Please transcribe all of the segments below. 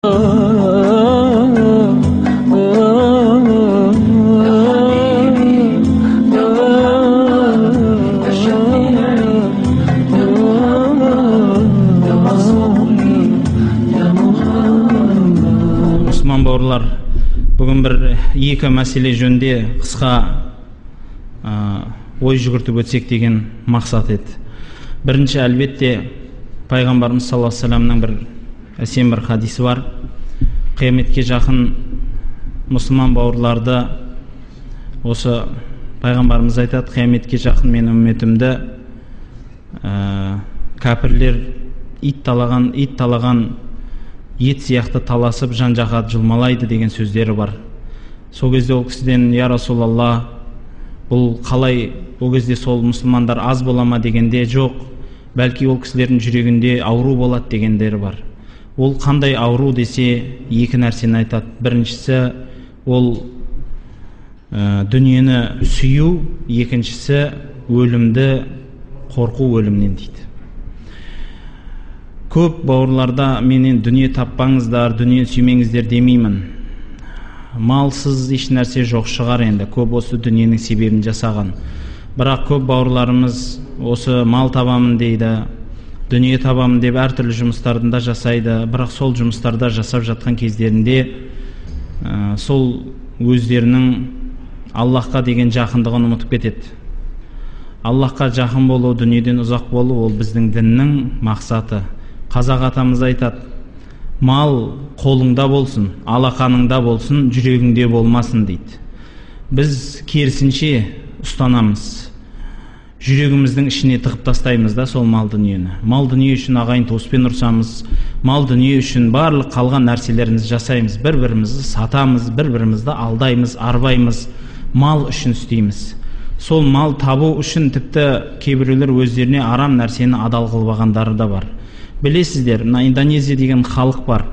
Бауырлар, бүгін бір екі мәселе жөнінде қысқа ой жүгіртіп өтсек деген мақсат еді. Бірінші, әлбетте, пайғамбарымыз саллаллаху алейхи вассаламның бір әсем бір хадисі бар. Қияметке жақын мұсылман бауырларды, осы пайғамбарымыз айтады, қияметке жақын мен үмметімді кәпірлер ит талаған ет сияқты таласып жан-жаққа жұлмалайды деген сөздері бар. Сол кезде ол кісіден: я Расулалла, бұл қалай, ол кезде сол мұсылмандар аз бола ма дегенде, жоқ, бәлки ол кісілердің жүрегінде ауру болады дегендері бар. Ол қандай ауру десе, екі нәрсені айтады. Біріншісі, ол дүниені сүю, екіншісі өлімді қорқу өлімнен дейді. Көп бауырларда менен дүние таппаңыздар, дүние сүймеңіздер демеймін. Малсыз еш нәрсе жоқ шығар енді, көп осы дүниенің себебін жасаған. Бірақ көп бауырларымыз осы мал табамын дейді, дүние табамын деп әртүрлі жұмыстарында жасайды. Бірақ сол жұмыстарда жасап жатқан кездерінде сол өздерінің Аллахқа деген жақындығын ұмытып кетеді. Аллахқа жақын болу, дүниеден ұзақ болу, ол біздің діннің мақсаты. Қазақ атамыз айтады: мал қолыңда болсын, алақаныңда болсын, жүрегіңде болмасын дейді. Біз керісінше ұстанамыз. Жүрегіміздің ішіне тығып тастаймыз да сол мал дүниені. Мал дүние үшін ағайын туыспен ұрсамыз, мал дүние үшін барлық қалған нәрселерімізді жасаймыз. Бір-бірімізді сатамыз, бір-бірімізді алдаймыз, арбаймыз, мал үшін істейміз. Сол мал табу үшін тіпті кейбіреулер өздеріне арам нәрсені адал қылып алғандары да бар. Білесіздер, мына Индонезия деген халық бар.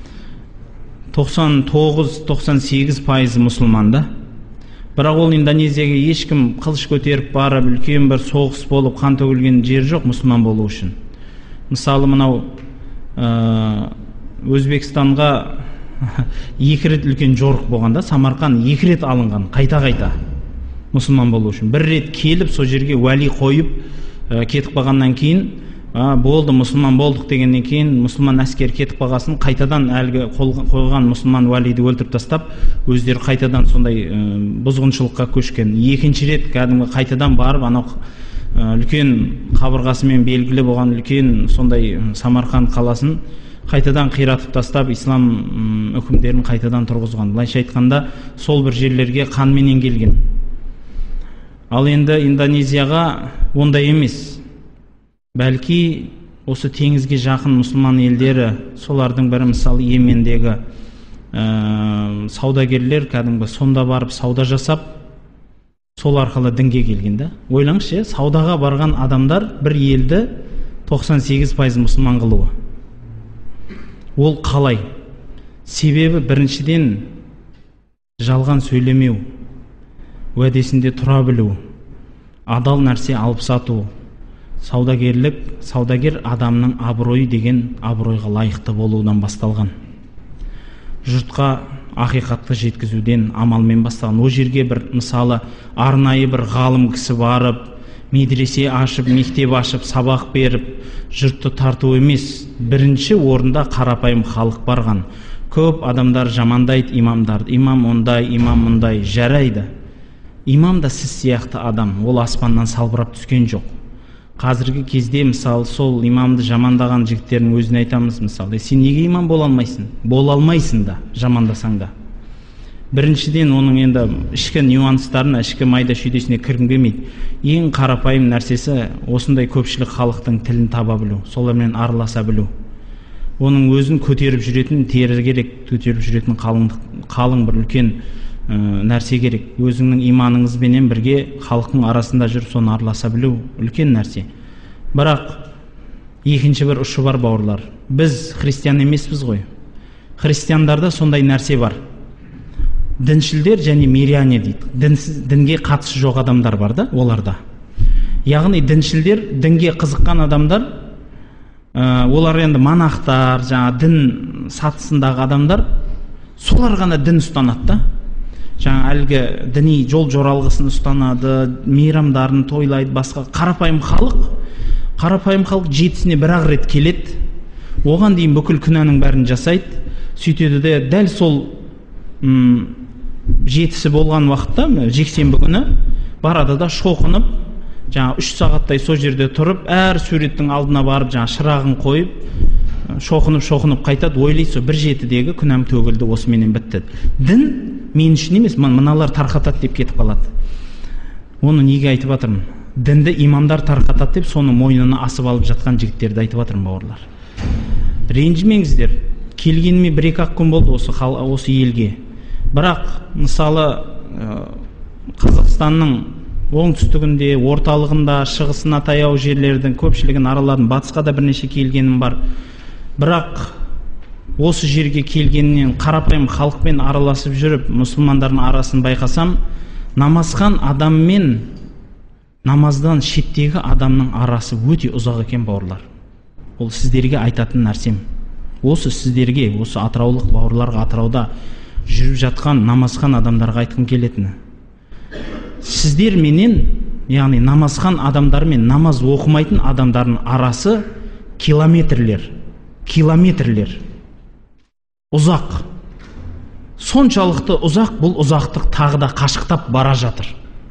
99-98% мұсылманда. Бірақ ол Индонезияға ешкім қылыш көтеріп барып, үлкен бір соғыс болып, қан төгілген жер жоқ мұсылман болу үшін. Мысалы, мынау Өзбекстанға 2 рет үлкен жорық болғанда, Самарқан 2 рет алынған, қайта-қайта мұсылман болу үшін. Бір рет келіп, сол жерге уәли қойып кетіп қалғаннан кейін, болды, мұсылман болдық дегеннен кейін, мұсылман әскер кетіп қалғасын, қайтадан әлгі қойған мұсылман уәлиді өлтіріп тастап, өздері қайтадан сондай бұзғыншылыққа көшкен. Екінші рет кәдімгі қайтадан барып, анау үлкен қабырғасымен белгілі болған үлкен сондай Самарқан қаласын қайтадан қиратып тастап, ислам үкімдерін қайтадан тұрғызған. Былайша айтқанда, сол бір жерлерге қанменен келген. Ал енді Индонезияға ондай емес. Бәлки осы теңізге жақын мұсылман елдері, солардың бірі мысалы Йемендегі саудагерлер кәдімгі сонда барып сауда жасап, сол арқылы дінге келген да. Ойлаңызшы, саудаға барған адамдар бір елді 98% мұсылман қылуы. Ол қалай? Себебі біріншіден жалған сөйлемеу, уәдесінде тұра білу, адал нәрсе алып сату. Саудагер адамның абыройы деген абыройға лайықты болудан басталған. Жұртқа ақиқатты жеткізуден, амалмен басталған. О жерге бір мысалы арнайы бір ғалым кісі барып, медресе ашып, мектеп ашып, сабақ беріп, жұртты тарту емес. Бірінші орында қарапайым халық барған. Көп адамдар жамандайды имамдарды. Имам ондай, имам мұндай, жарайды. Имам да сіз сияқты адам, ол аспаннан салбырап түскен жоқ. Қазіргі кезде мысалы сол имамды жамандаған жігіттердің өзіне айтамыз, мысалы, сен неге имам бола алмайсың? Бола алмайсың да, жамандасаң да. Біріншіден оның енді ішкі нюанстарына, ішкі майда шүйдесіне кіргім келмейді. Ең қарапайым нәрсесі осындай көпшілік халықтың тілін таба білу, солармен араласа білу. Оның өзін көтеріп жүретін тері керек, көтеріп жүретін қалың бір үлкен нәрсе керек. Өзіңнің иманыңызбенен бірге халықтың арасында жүріп соны араласа білу үлкен нәрсе. Бірақ екінші бір ұшы бар бауырлар. Біз христиан емеспіз ғой. Христиандарда сондай нәрсе бар. Діншілдер және миряне дейді. Дінге қатысы жоқ адамдар бар да, оларда. Яғни діншілдер, дінге қызыққан адамдар олар енді монахтар, жаңа дін сатысындағы адамдар, солар ғана дін ұстанады да. Жаңа әлгі діни жол жоралғысын ұстанады, мейрамдарын тойлайды, басқа. Қарапайым халық жетісіне бір-ақ рет келеді, оған дейін бүкіл күнәнің бәрін жасайды, сөйтеді де дәл сол жетісі болған уақытта, жексенбі күні барады да шоқынып, жаңа 3 сағаттай сол жерде тұрып, әр суреттің алдына барып, жаңа шырағын қойып, шоқынып қайтады, ойлайды, бір жетідегі күнәм төгілді, осыменен бітті. Дін мен үшін емес, мыналар тарқатады деп кетіп қалады. Оны неге айтып жатырмын? Дінді имамдар тарқатады деп, соны мойнына асып алып жатқан жігіттерді айтып жатырмын, бауырлар. Ренжімеңіздер, келгеніме 1-2 күн болды осы елге. Бірақ мысалы Қазақстанның оңтүстігінде, орталығында, шығысына таяу жерлердің көпшілігін араладым, батысқа да бірнеше келгенім бар. Бірақ осы жерге келгеннен қарапайым халықпен араласып жүріп, мұсылмандардың арасын байқасам, намазхан адам мен намаздан шеттегі адамның арасы өте ұзақ екен, бауырлар. Ол сіздерге айтатын нәрсем. Осы сіздерге, осы атыраулық бауырларға, атырауда жүріп жатқан намазхан адамдарға айтқым келетіні. Сіздер менен, яғни намазхан адамдар мен намаз оқымайтын адамдардың арасы километрлер. Ұзақ. Соншалықты ұзақ, бұл ұзақтық тағы да қашықтап бара жатыр.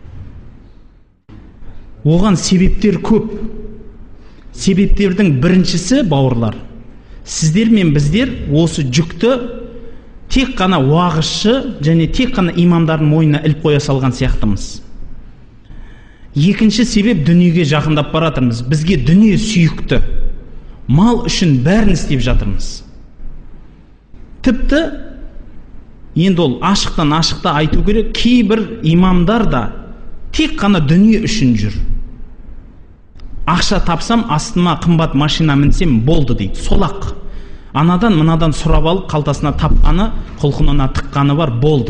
Оған себептер көп. Себептердің біріншісі, бауырлар, сіздер мен біздер осы жүкті тек қана уағызшы және тек қана имамдардың мойнына іліп қоя салған сияқтымыз. Екінші себеп, дүниеге жақындап баратырмыз. Бізге дүние сүйікті. Мал үшін бәрін істеп жатырмыз. Тіпті енді ол ашықта айту керек, кейбір имамдар да тек қана дүние үшін жүр. Ақша тапсам, астыма қымбат машина мінсем болды дейді. Солақ. Анадан мынадан сұрап алып, қалтасына тапқаны, құлқынына тыққаны бар, болды.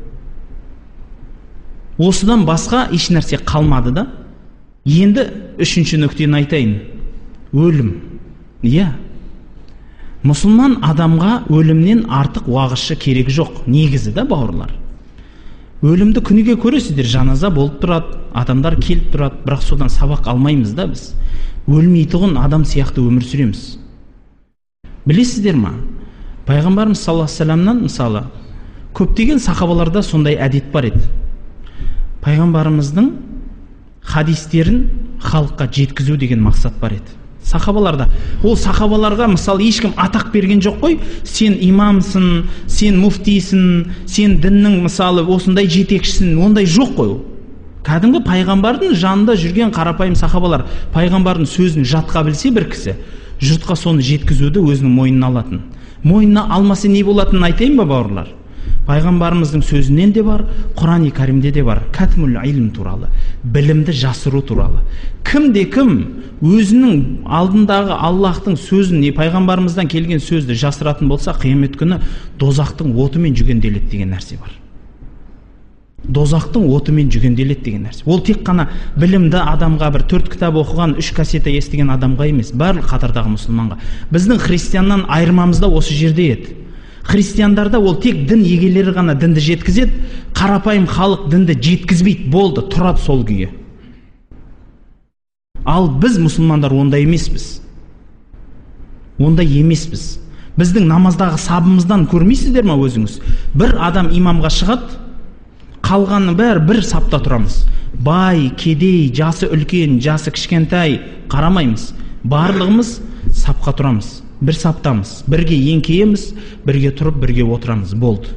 Осыдан басқа еш нәрсе қалмады да. Енді үшінші нүктені айтайын. Өлім. Иә. Мұсылман адамға өлімнен артық уағызшы керек жоқ. Негізі да, бауырлар. Өлімді күніге көресіздер, жаназа болып тұрады, адамдар келіп тұрады, бірақ содан сабақ алмаймыз да біз. Өлмейтұғын адам сияқты өмір сүреміз. Білесіздер ма? Пайғамбарымыз саллаллаху алейхи вассаламнан мысалы көптеген сахабаларда сондай әдет бар еді. Пайғамбарымыздың хадистерін халыққа жеткізу деген мақсат бар еді. Сахабаларда. Ол сахабаларға мысалы ешкім атақ берген жоқ қой. Сен имамсың, сен муфтисің, сен діннің мысалы осындай жетекшісің, ондай жоқ қой. Кәдімгі пайғамбардың жанында жүрген қарапайым сахабалар. Пайғамбардың сөзін жатқа білсе бір кісі, жұртқа соны жеткізуді өзінің мойнына алатын. Мойнына алмаса не болатынын айтайын ба, бауырлар? Пайғамбарымыздың сөзінен де бар, Құран-ы Кәрімде де бар. Кәтмул илм туралы, білімді жасыру туралы. Кім өзінің алдындағы Аллахтың сөзін, пайғамбарымыздан келген сөзді жасыратын болса, қиямет күні дозақтың отымен жүгенделеді деген нәрсе бар. Дозақтың отымен жүгенделеді деген нәрсе. Ол тек қана білімді адамға, бір 4 кітап оқыған, 3 кассета естіген адамға емес, барлық қатардағы мұсылманға. Біздің христианнан айырмамыз да осы жерде еді. Христиандарда ол тек дін егелері ғана дінді жеткізеді, қарапайым халық дінді жеткізбейді, болды, тұрады сол күйі. Ал біз мұсылмандар ондай емеспіз. Біздің намаздағы сабымыздан көрмейсіздер ма өзіңіз? Бір адам имамға шығады, қалғаны бәрі бір сапта тұрамыз. Бай, кедей, жасы үлкен, жасы кішкентай қарамаймыз. Барлығымыз сапқа тұрамыз. Бір саптамыз, бірге еңкейеміз, бірге тұрып, бірге отырамыз, болды.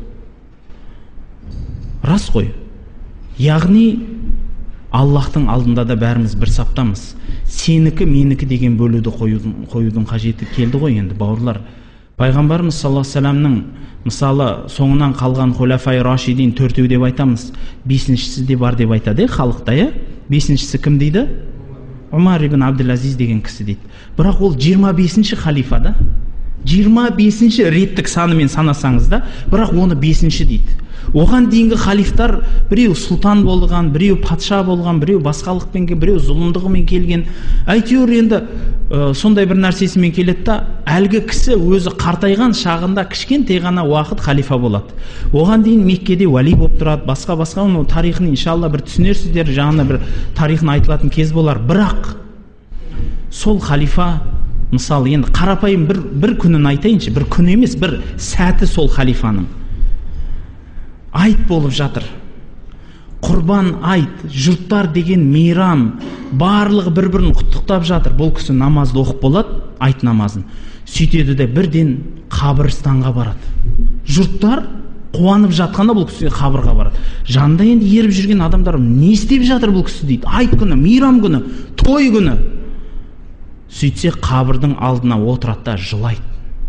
Рас қой. Яғни Аллахтың алдында да бәріміз бір саптамыз. Сенікі, менікі деген бөлуді қоюдың қажеті келді ғой енді, бауырлар. Пайғамбарымыз саллаллаху алейхи вассаламның мысалы соңынан қалған хулафай рашидин 4-еу деп айтамыз, 5-шісі де бар деп айтады халықта, иә? 5-шісі кім дейді? Умар ибн Абдул Азиз деген кісі дейді. Бірақ ол 25-ші халифа да. 25-ші реттік санымен санасаңыз да, бірақ оны 5-ші дейді. Оған дейінгі халифтар біреу сұлтан болған, біреу патша болған, біреу басқалықпен келген, біреу зұлымдығымен келген. Әйтеуір енді сондай бір нәрсесімен келеді да, әлгі кісі өзі қартайған шағында кішкентай ғана уақыт халифа болады. Оған дейін Меккеде уәли болып тұрады, басқа оның тарихын иншалла бір түсінерсіздер, жаңа бір тарихын айтылатын кез болар. Бірақ сол халифа, мысалы енді қарапайым бір күнін айтайыншы, бір күн емес, бір сәті сол халифаның. Айт болып жатыр, құрбан айт, жұрттар деген мейрам, барлығы бір-бірін құттықтап жатыр. Бұл кісі намазды оқып болады, айт намазын. Сөйтеді де бірден қабірстанға барады. Жұрттар қуанып жатқанда бұл кісі қабірға барады. Жанында енді еріп жүрген адамдар не істеп жатыр бұл кісі дейді. Айт күні, мейрам күні, той күні. Сөйтсе қабірдің алдына отырады да жылайды.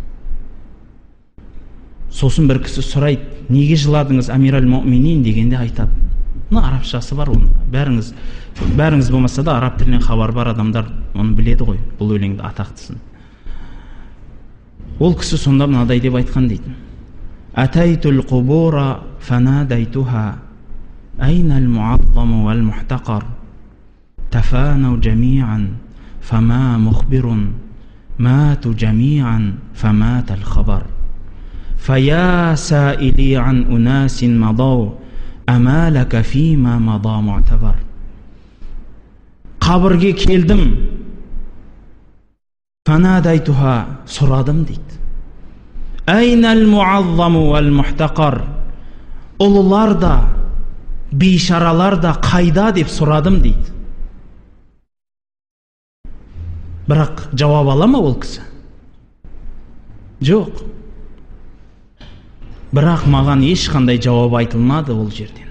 Сосын бір кісі сұрайды, неге жыладыңыз Амирал Муъминин дегенде айтады. Арабшасы бар оны. Бәріңіз болмаса да араб тілінен хабар бар адамдар оны біледі ғой, бұл өлеңді атақтысын. Ол кісі сонда мынадай деп айтқан дейді. Атайтул қубура фанадайтуха айнал муаззаму вал мухтақар тафанау джамиан фама мухбирун мату джамиан фаматал хабар فيا سائلي عن أناس مضوا أما لك فيما مضى معتبر. Қабірге келдім, фанадайтуха, сұрадым дейді. Айнал муаззаму вал мухтақар, ұлылар да, бейшаралар да қайда деп сұрадым дейді. Бірақ жауап ала ма ол кісі? Жоқ. Бірақ маған ешқандай жауап айтылмады ол жерден.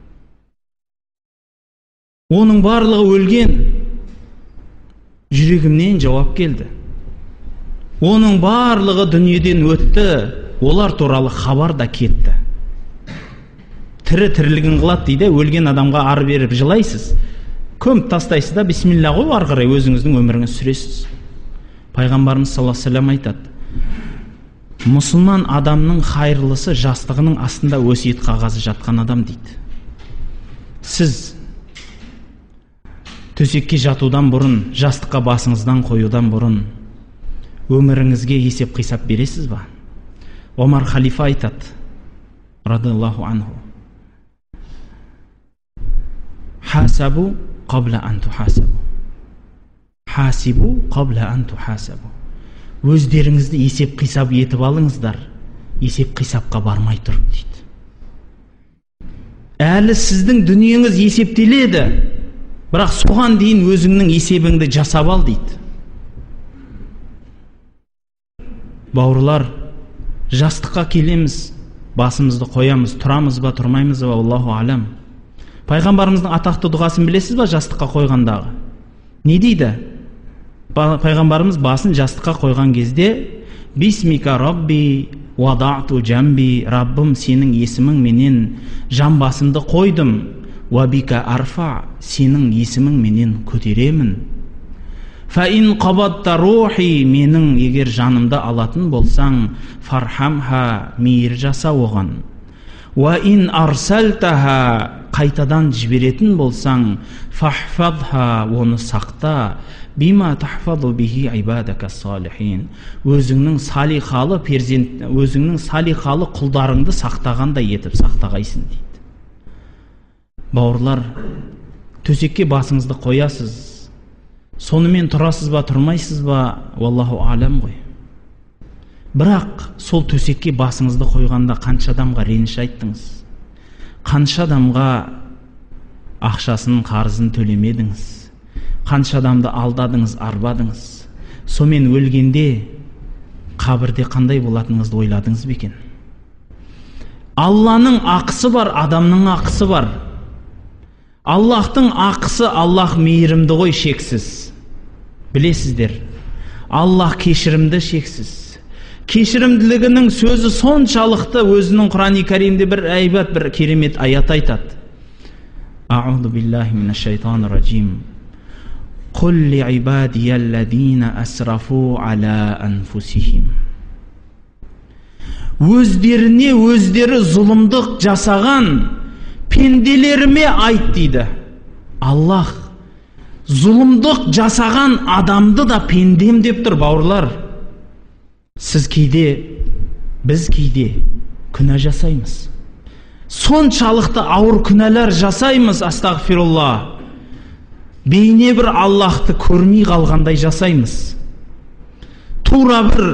Оның барлығы өлген, жүрегімнен жауап келді. Оның барлығы дүниеден өтті, олар туралы хабар да кетті. Тірі тірлігін қылады дейді, өлген адамға ар беріп жылайсыз. Көміп тастайсыз да, бисмилля ғой, ары қарай өзіңіздің өміріңіз сүресіз. Пайғамбарымыз саллаллаху алейхи ва саллям айтады, мұсылман адамның хайырлысы жастығының астында өсиет қағазы жатқан адам дейді. Сіз төсекке жатудан бұрын, жастыққа басыңыздан қоюдан бұрын өміріңізге есеп қисап бересіз ба? Омар халифа айтады, радиаллаху анху, хасабу қабла ан тухасабу, хасибу қабла ан тухасабу. Өздеріңізді есеп қисап етіп алыңыздар, есеп қисапқа бармай тұрып дейді. Әлі сіздің дүниеңіз есептеледі, бірақ соған дейін өзіңнің есебіңді жасап ал дейді. Бауырлар, жастыққа келеміз, басымызды қоямыз, тұрамыз ба, тұрмаймыз ба, Аллаху алам. Пайғамбарымыздың атақты дұғасын білесіз ба жастыққа қойғандағы? Не дейді? Пайғамбарымыз басын жастыққа қойған кезде бисмика рабби вадату джамби, Раббым сенің есімің менен жан басымды қойдым, вабика арфа, сенің есімің менен көтеремін. Фаин қабатта рухи, менің егер жанымды алатын болсаң, фархамха, мейір жаса оған. Ва ин арсалтаха, қайтадан жіберетін болсаң, фахфадха, оны сақта. Бима тахфаду бихи ибадака салихин, өзіңнің салихалы перзент, өзіңнің салихалы құлдарыңды сақтағандай етіп сақтағайсың дейді. Бауырлар, төсекке басыңызды қоясыз, сонымен тұрасыз ба, тұрмайсыз ба, Аллаху алам ғой. Бірақ сол төсекке басыңызды қойғанда қанша адамға реніш айттыңыз, қанша адамға ақшасын, қарызын төлемедіңіз, қанша адамды алдадыңыз, арбадыңыз. Сомен өлгенде қабірде қандай болатыныңызды ойладыңыз бе екен? Алланың ақысы бар, адамның ақысы бар. Аллахтың ақысы, Аллах мейірімді ғой, шексіз. Білесіздер, Аллах кешірімді, шексіз. Кешірімділігінің сөзі соншалықты, өзінің Құран-ы Кәримде бір әйбат, бір керемет аят айтады. Аузу биллахи минаш шайтанир раджим. Құл ли ибадия аллазина асрафу ала анфусихим. өздеріне өздері зұлымдық жасаған пенделеріме айт дейді. Аллах зұлымдық жасаған адамды да пендем деп тұр, бауырлар. Сіз кейде, біз кейде күнә жасаймыз. Соншалықты ауыр күнәлар жасаймыз, астағфирулла. Бейне бір Аллахты көрмей қалғандай жасаймыз. Тура бір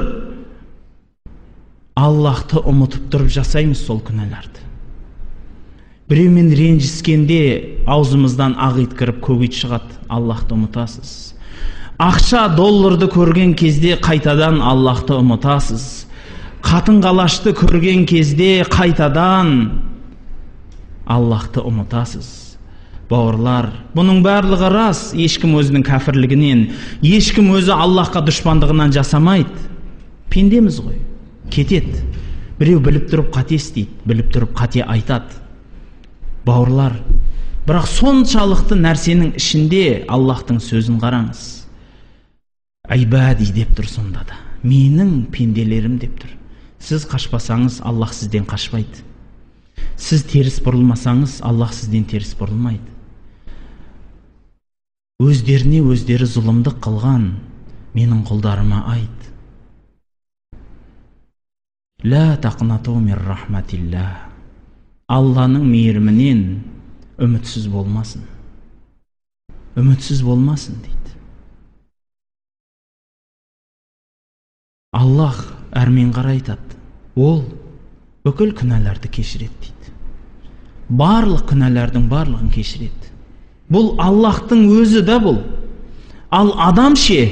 Аллахты ұмытып тұрып жасаймыз сол күнәларды. Біреумен ренжіскенде аузымыздан ақ ит кіріп көк ит шығады, Аллахты ұмытасыз. Ақша, долларды көрген кезде қайтадан Аллахты ұмытасыз. Қатын қалашты көрген кезде қайтадан Аллахты ұмытасыз. Бауырлар, бұның барлығы рас, ешкім өзінің кәфірлігінен, ешкім өзі Аллахқа дұшпандығынан жасамайды. Пендеміз ғой, кетеді. Біреу біліп тұрып қате істейді, біліп тұрып қате айтады. Бауырлар, бірақ соншалықты нәрсенің ішінде Аллахтың сөзін қараңыз. Айбади деп тұр сонда да. Менің пенделерім деп тұр. Сіз қашпасаңыз, Аллах сізден қашпайды. Сіз теріс бұрылмасаңыз, Аллах сізден теріс бұрылмайды. Өздеріне өздері зұлымдық қылған менің құлдарыма айт. Ла тақнату мир рахматилла. Алланың мейірімінен үмітсіз болмасын. Үмітсіз болмасын дейді. Аллах әрмен қарай айтады. Ол бүкіл күнәларды кешіреді дейді. Барлық күнәлардың барлығын кешіреді. Бұл Аллахтың өзі да бұл. Ал адам ше,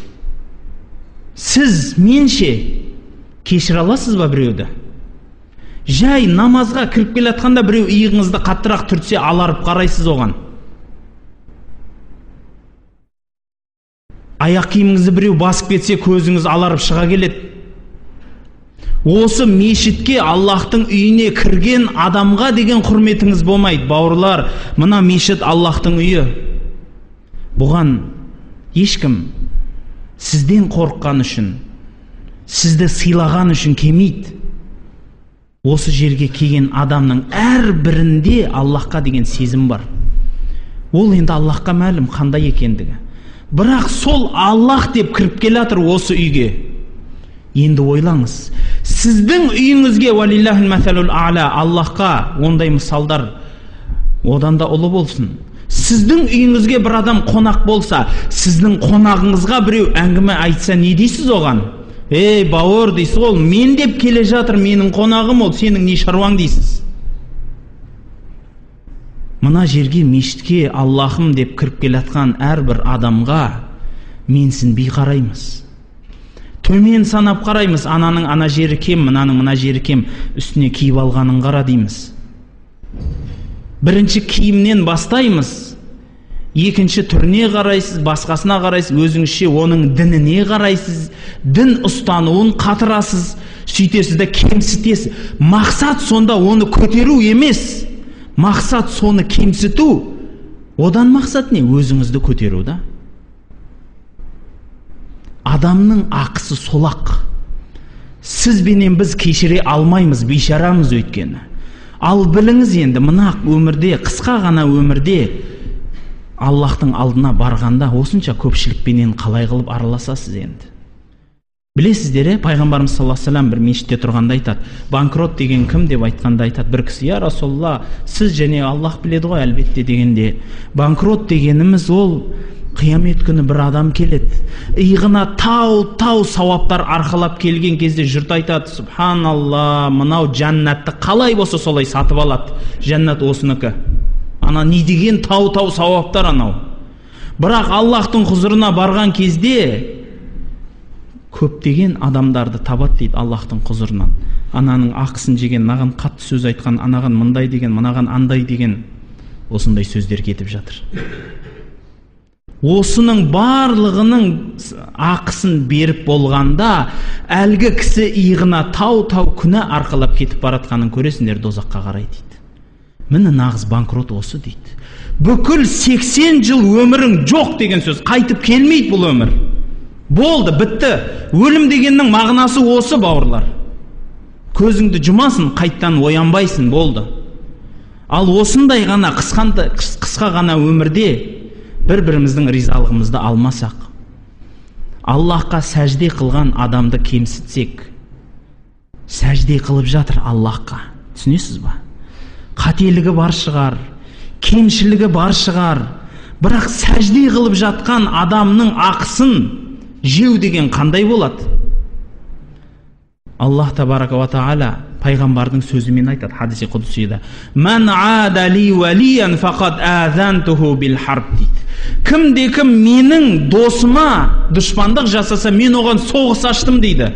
сіз, мен ше, кешіре аласыз ба біреуді? Жай намазға кіріп келе жатқанда біреу иығыңызды қаттырақ түртсе, аларып қарайсыз оған. Аяқ киіміңізді біреу басып кетсе, көзіңіз аларып шыға келеді. Осы мешітке, Аллахтың үйіне кірген адамға деген құрметіңіз болмайды, бауырлар. Мына мешіт Аллахтың үйі. Бұған ешкім сізден қорыққан үшін, сізді сыйлаған үшін келмейді. Осы жерге келген адамның әр бірінде Аллахқа деген сезім бар. Ол енді Аллахқа мәлім қандай екендігі. Бірақ сол Аллах деп кіріп келе жатыр осы үйге. Енді ойлаңыз, сіздің үйіңізге валиллахил мәсәлул а'ла, Аллахқа ондай мысалдар одан да ұлы болсын. Сіздің үйіңізге бір адам қонақ болса, сіздің қонағыңызға біреу әңгіме айтса, не дейсіз оған? Ей бауыр дейсіз, ол мен деп келе жатыр, менің қонағым ол, сенің не шаруаң дейсіз. Мына жерге, мешітке Аллахым деп кіріп келе жатқан әрбір адамға менсінбей қараймыз. Төмен санап қараймыз, ананың ана жері кем, мынаның мына жері кем, үстіне киіп алғанын қара дейміз. Бірінші киімнен бастаймыз, екінші түріне қарайсыз, басқасына қарайсыз, өзіңізше оның дініне қарайсыз, дін ұстануын қатырасыз, сөйтесіз де кемсітесіз. Мақсат сонда оны көтеру емес, мақсат соны кемсіту. Одан мақсат не? Өзіңізді көтеру да. Адамның ақысы солақ. Сізбенен біз кешіре алмаймыз, бейшарамыз өйткені. Ал біліңіз енді, мына өмірде, қысқа ғана өмірде Аллахтың алдына барғанда осынша көпшілікпенен қалай қылып араласасыз енді. Білесіздер, пайғамбарымыз саллаллаху алейхи ва саллям бір мешітте тұрғанда айтады, банкрот деген кім деп айтқанда айтады, бір кісі, я Расулалла, сіз және Аллах біледі ғой әлбетте дегенде, банкрот дегеніміз ол қиямет күні бір адам келеді, иығына тау сауаптар арқалап келген кезде жұрт айтады, субханалла, мынау жәннатты қалай болса солай сатып алады, жәннат осыныкі. Ана не деген тау сауаптар анау. Бірақ Аллахтың құзырына барған кезде көптеген адамдарды табады дейді Аллахтың құзырынан. Ананың ақысын жеген, мынаған қатты сөз айтқан, анаған мындай деген, мынаған андай деген, осындай сөздер кетіп жатыр. Осының барлығының ақысын беріп болғанда, әлгі кісі иығына тау күнә арқалап кетіп баратқанын көресіңдер, дозаққа қарай дейді. Міне нағыз банкрот осы дейді. Бүкіл 80 жыл өмірің жоқ деген сөз, қайтып келмейді бұл өмір. Болды, бітті. Өлім дегеннің мағынасы осы, бауырлар. көзіңді жұмасын, қайттан оянбайсың, болды. Ал осындай ғана қысқа ғана өмірде бір-біріміздің ризалығымызды алмасақ, Аллахқа сәжде қылған адамды кемсітсек, сәжде қылып жатыр Аллахқа, түсінесіз ба? Қателігі бар шығар, кемшілігі бар шығар, бірақ сәжде қылып жатқан адамның ақысын жеу деген қандай болады? Аллах табарака ва тағала пайғамбардың сөзімен айтады хадиси құдсида: "Ман адали валиян фақад азантуху бил харб" дейді. Кімде-кім менің досыма дұшпандық жасаса, мен оған соғыс аштым дейді.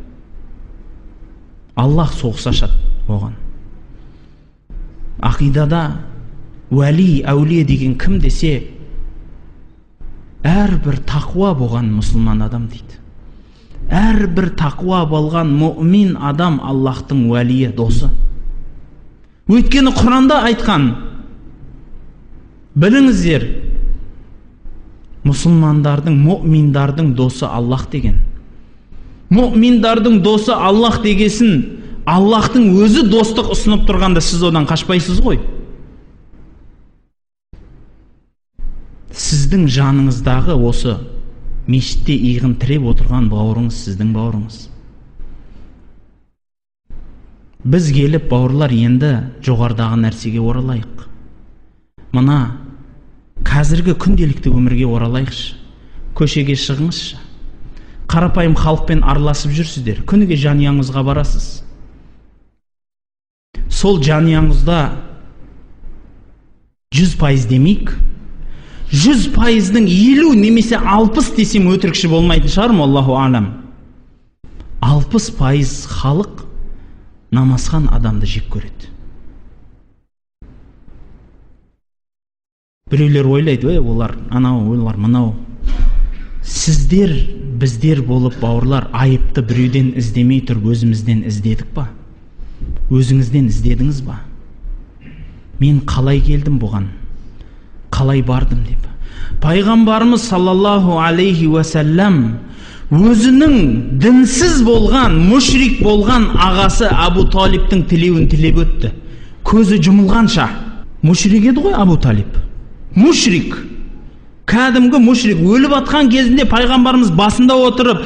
Аллах соғыс ашады оған. Ақидада уәли, әулие деген кім десе, әрбір тақуа болған мұсылман адам дейді. Әрбір тақуа болған мұъмин адам Аллахтың уәлие, досы. Өйткені Құранда айтқан, біліңіздер, мұсылмандардың, мұъминдардың досы Аллах деген. Мұъминдардың досы Аллах дегесін, Аллахтың өзі достық ұсынып тұрғанда сіз одан қашпайсыз ғой. Сіздің жаныңыздағы осы мешітте иығын тіреп отырған бауырыңыз сіздің бауырыңыз. Біз келіп, бауырлар, енді жоғардағы нәрсеге оралайық. Мына қазіргі күнделікті өмірге оралайықшы. Көшеге шығыңызшы. Қарапайым халықпен араласып жүрсіздер. Күніге жанұяңызға барасыз. Сол жанұяңызда 100% демейік, 100%-ның 50 немесе 60 десем өтірікші болмайтын шығармын, Аллаху алам. 60% халық намазхан адамды жек көреді. Біреулер ойлайды, олар анау, олар мынау. Сіздер, біздер болып, бауырлар, айыпты біреуден іздемей тұрып, өзімізден іздедік па? Өзіңізден іздедіңіз ба? Мен қалай келдім бұған? Қалай бардым деп. Пайғамбарымыз саллаллаху алейхи уасалам өзінің дінсіз болған, мушрик болған ағасы Абу Талиптің тілеуін тілеп өтті. Көзі жұмылғанша. Мушрик еді ғой Абу Талип. Мушрик. Кәдімгі мушрик. Өліп атқан кезінде пайғамбарымыз басында отырып,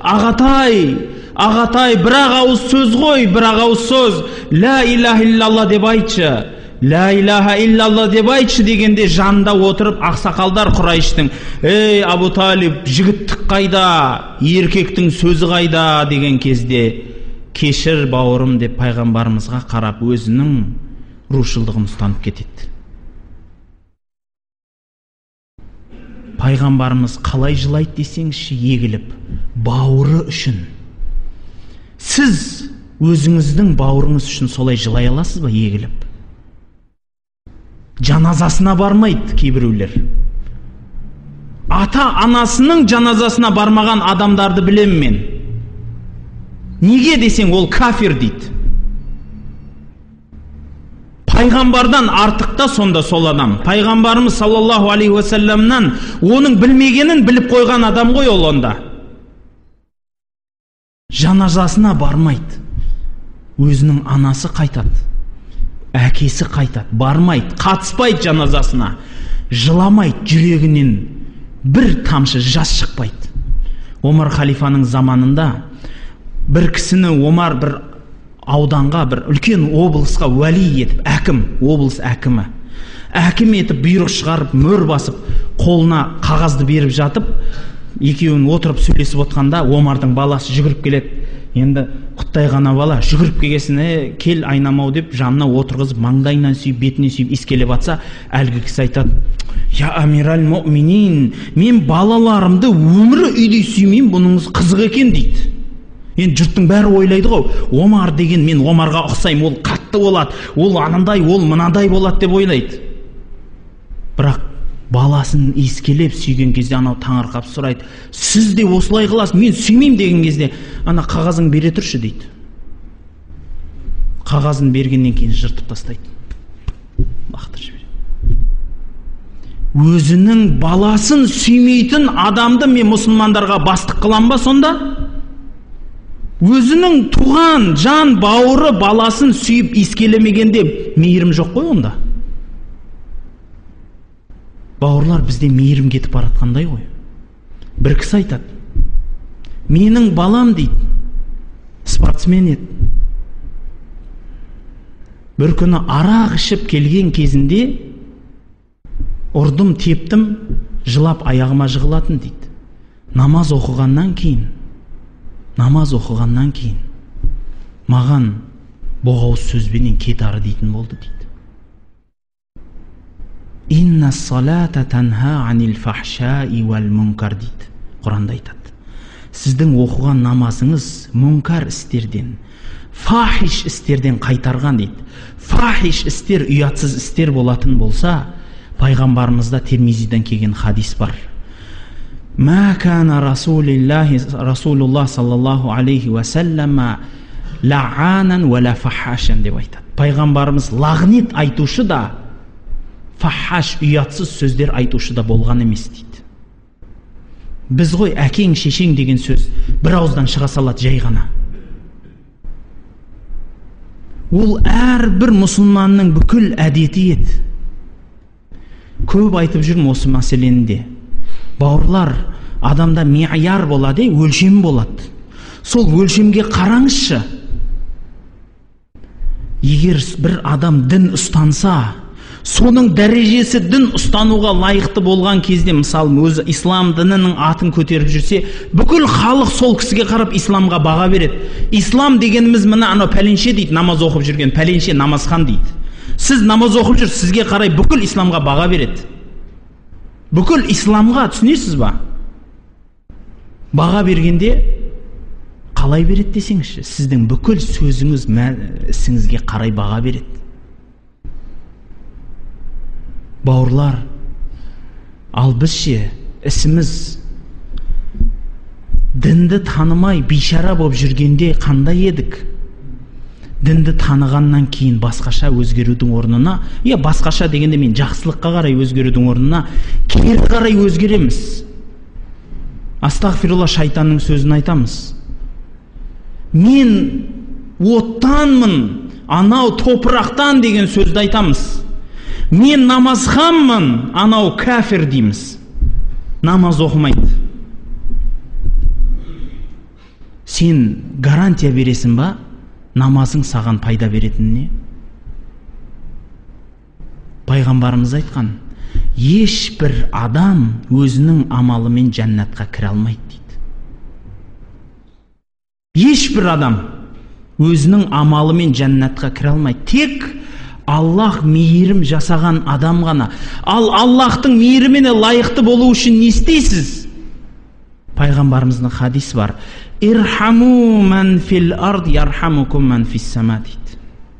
ағатай, бір-ақ ауыз сөз ғой, бір-ақ ауыз сөз. Ла илаха иллалла деп айтшы. Ла илаха иллалла деп айтшы дегенде жанында отырып ақсақалдар Құрайштың: "Ей Абу Талиб, жігіттік қайда, еркектің сөзі қайда?" деген кезде, "Кешір бауырым" деп пайғамбарымызға қарап өзінің рушылдығын ұстанып кетеді. Пайғамбарымыз қалай жылайды десеңізші, егіліп, бауыры үшін. Сіз өзіңіздің бауырыңыз үшін солай жылай аласыз ба, егіліп? Жаназасына бармайды кейбіреулер. Ата-анасының жаназасына бармаған адамдарды білем мен. Неге десең, ол кафир дейді. Пайғамбардан артықта сонда сол адам. Пайғамбарымыз саллаллаху алейхи уассаламнан оның білмегенін біліп қойған адам ғой ол онда. Жаназасына бармайды. Өзінің анасы қайтады, әкесі қайтады, бармайды, қатыспайды жаназасына, жыламайды, жүрегінен бір тамшы жас шықпайды. Омар халифаның заманында бір кісіні Омар бір ауданға, бір үлкен облысқа уәли етіп, облыс әкімі етіп бұйрық шығарып, мөр басып, қолына қағазды беріп жатып, екеуін отырып сөйлесіп отқанда Омардың баласы жүгіріп келеді. Енді құттай ғана бала жүгіріп келгесін, "Кел айнамау" деп жанына отырғызып, маңдайынан сүйіп, бетінен сүйіп искелеп атса, әлгі кісі айтады: "Я амирал муъминин, мен балаларымды өмірі үйдей сүймеймін, бұныңыз қызық екен" дейді. Енді жұрттың бәрі ойлайды ғой, Омар деген, мен Омарға ұқсаймын, ол қатты болады, ол анандай, ол мынадай болады деп ойлайды. Бірақ баласын искелеп сүйген кезде анау таңырқап сұрайды: "Сіз де осылай қыласыз, мен сүймеймін" деген кезде, "Ана қағазын бере тұршы" дейді. Қағазын бергеннен кейін жыртып тастайды. Лақтырып жібереді. Өзінің баласын сүймейтін адамды мен мұсылмандарға бастық қылам ба сонда? Өзінің туған жан бауыры баласын сүйіп искелемегенде мейірім жоқ қой онда. Бауырлар, бізде мейірім кетіп баратқандай ғой. Бір кісі айтады, менің балам дейді, спортсмен еді. Бір күні арақ ішіп келген кезінде ұрдым, тептім, жылап аяғыма жығылатын дейді. Намаз оқығаннан кейін маған боғауыз сөзбенен кет ары дейтін болды дейді. Инна салата танха анил фахшаи вал мункар дейді. Құранда айтады. Сіздің оқыған намазыңыз мункар істерден, фахиш істерден қайтарған дейді. Фахиш істер ұятсыз істер болатын болса, пайғамбарымызда Термизиден келген хадис бар. Ма кана Расулуллах саллаллаху алейхи ва саллама ла'анан ва ла фахашан деп айтады. Пайғамбарымыз лағнет айтушы да, фахаш ұятсыз сөздер айтушы да болған емес дейді. Біз ғой әкең, шешең деген сөз бір ауыздан шыға салады жай ғана. Ол әрбір мұсылманның бүкіл әдеті еді. Көп айтып жүрмін осы мәселенде. Бауырлар, адамда ме'яр болады, өлшем болады. Сол өлшемге қараңызшы. Егер бір адам дін ұстанса, соның дәрежесі дін ұстануға лайықты болған кезде, мысалы, өзі ислам дінінің атын көтеріп жүрсе, бүкіл халық сол кісіге қарап исламға баға береді. Ислам дегеніміз мына анау пәленше дейді, намаз оқып жүрген, пәленше намазхан дейді. Сіз намаз оқып жүр, сізге қарай бүкіл исламға баға береді. Бүкіл исламға, түсінесіз ба? Баға бергенде қалай береді десеңізші, сіздің бүкіл сөзіңіз, ісіңізге қарай баға береді. Бауырлар, ал бізше ісіміз дінді танымай бейшара болып жүргенде қандай едік? Дінді танығаннан кейін басқаша өзгерудің орнына, басқаша дегенде мен жақсылыққа қарай өзгерудің орнына кері қарай өзгереміз. Астағфирулла, шайтанның сөзін айтамыз. Мен оттанмын, анау топырақтан деген сөзді айтамыз. Мен намазханмын, анау кәфір дейміз. Намаз оқымайды. Сен гарантия бересің ба? Намазың саған пайда беретініне? Пайғамбарымыз айтқан, ешбір адам өзінің амалымен жәннатқа кіре алмайды дейді. Ешбір адам өзінің амалымен жәннатқа кіре алмайды. Тек Аллах мейірім жасаған адам ғана. Ал Аллахтың мейіріміне лайықты болу үшін не істейсіз? Пайғамбарымыздың хадисі бар. Ирхаму ман фил ард ярхамукум ман фис сама дейді.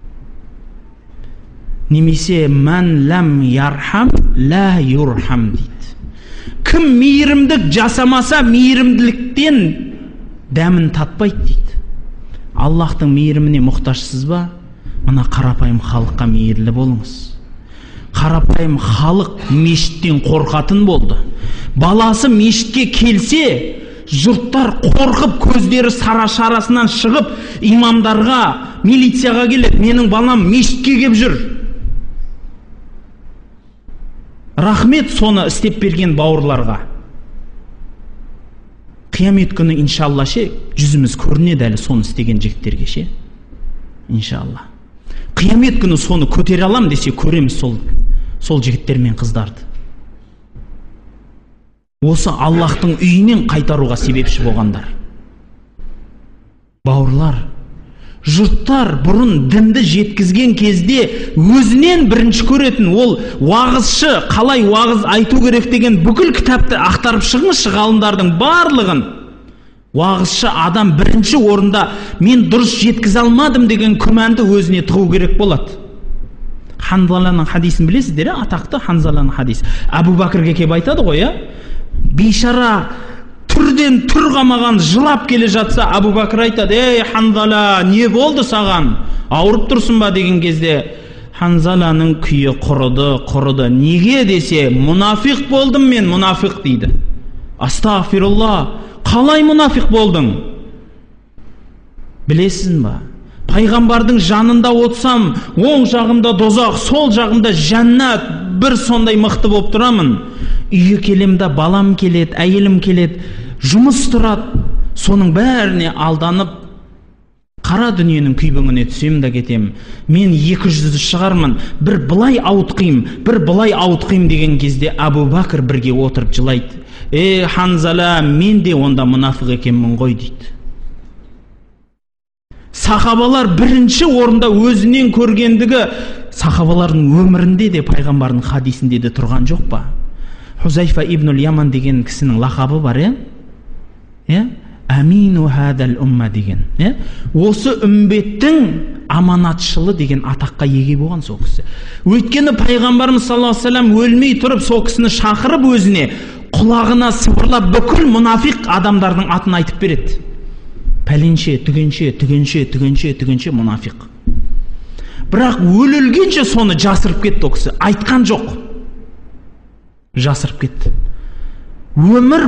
Немесе ман лам ярхам ла юрхам дейді. Кім мейірімдік жасамаса, мейірімділіктен дәмін татпайды дейді. Аллахтың мейіріміне мұқтажсыз ба? Мына қарапайым халыққа мейірлі болыңыз. Қарапайым халық мешіттен қорқатын болды. Баласы мешітке келсе, жұрттар қорқып көздері шарасынан шығып, имамдарға, милицияға келеді. Менің балам мешітке келіп жүр. Рахмет соны істеп берген бауырларға. Қиямет күні иншалла жүзіміз көрінеді әлі соны істеген жігіттерге ше. Иншалла. Қиямет күні соны көтере алам десе көреміз сол жігіттер мен қыздарды. Осы Аллахтың үйінен қайтаруға себепші болғандар. Бауырлар, жұрттар бұрын дінді жеткізген кезде өзінен бірінші көретін, ол уағызшы, қалай уағыз айту керек деген бүкіл кітапты ақтарып шығыңызшы ғалымдардың барлығын. Уағызшы адам бірінші орында мен дұрыс жеткізе алмадым деген күмәнді өзіне тығу керек болады. Ханзаланың хадисін білесіздер, атақты Ханзаланың хадис. Абу Бәкірге келіп айтады ғой, бейшара түрден түр қамаған жылап келе жатса, Абу Бәкір айтады: "Ей Ханзала, не болды саған? Ауырып тұрсың ба?" деген кезде Ханзаланың күйі құрыды. Неге десе, "Мұнафиқ болдым мен, мұнафиқ" дейді. Астағфирулла, қалай мұнафиқ болдың? Білесің ба? Пайғамбардың жанында отырсам, оң жағымда дозақ, сол жағымда жәннат, бір сондай мықты болып тұрамын. Үйге келемді, балам келеді, әйелім келеді, жұмыс тұрады. Соның бәріне алданып, қара дүниенің күйбеңіне түсем да кетем. Мен 200 шығармын, бір былай ауытқим, бір былай ауытқим деген кезде Абу Бәкір бірге отырып жылайды. Ханзала, мен де онда мұнафық екенмін ғой дейді. Сахабалар бірінші орында өзінен көргендігі сахабалардың өмірінде де, пайғамбардың хадисінде де тұрған жоқ па? Хузайфа ибн Яман деген кісінің лақабы бар, Амину хадал умма деген. Осы үмбеттің аманатшылы деген атаққа еге болған сол кісі. Өйткені пайғамбарымыз саллаллаху алейхи ва саллям өлмей тұрып, сол кісіні шақырып өзіне құлағына сыбырлап бүкіл мұнафиқ адамдардың атын айтып береді. Пәленше, түгенше мұнафиқ. Бірақ өлілгенше соны жасырып кетті о кісі. Айтқан жоқ. Жасырып кетті. Өмір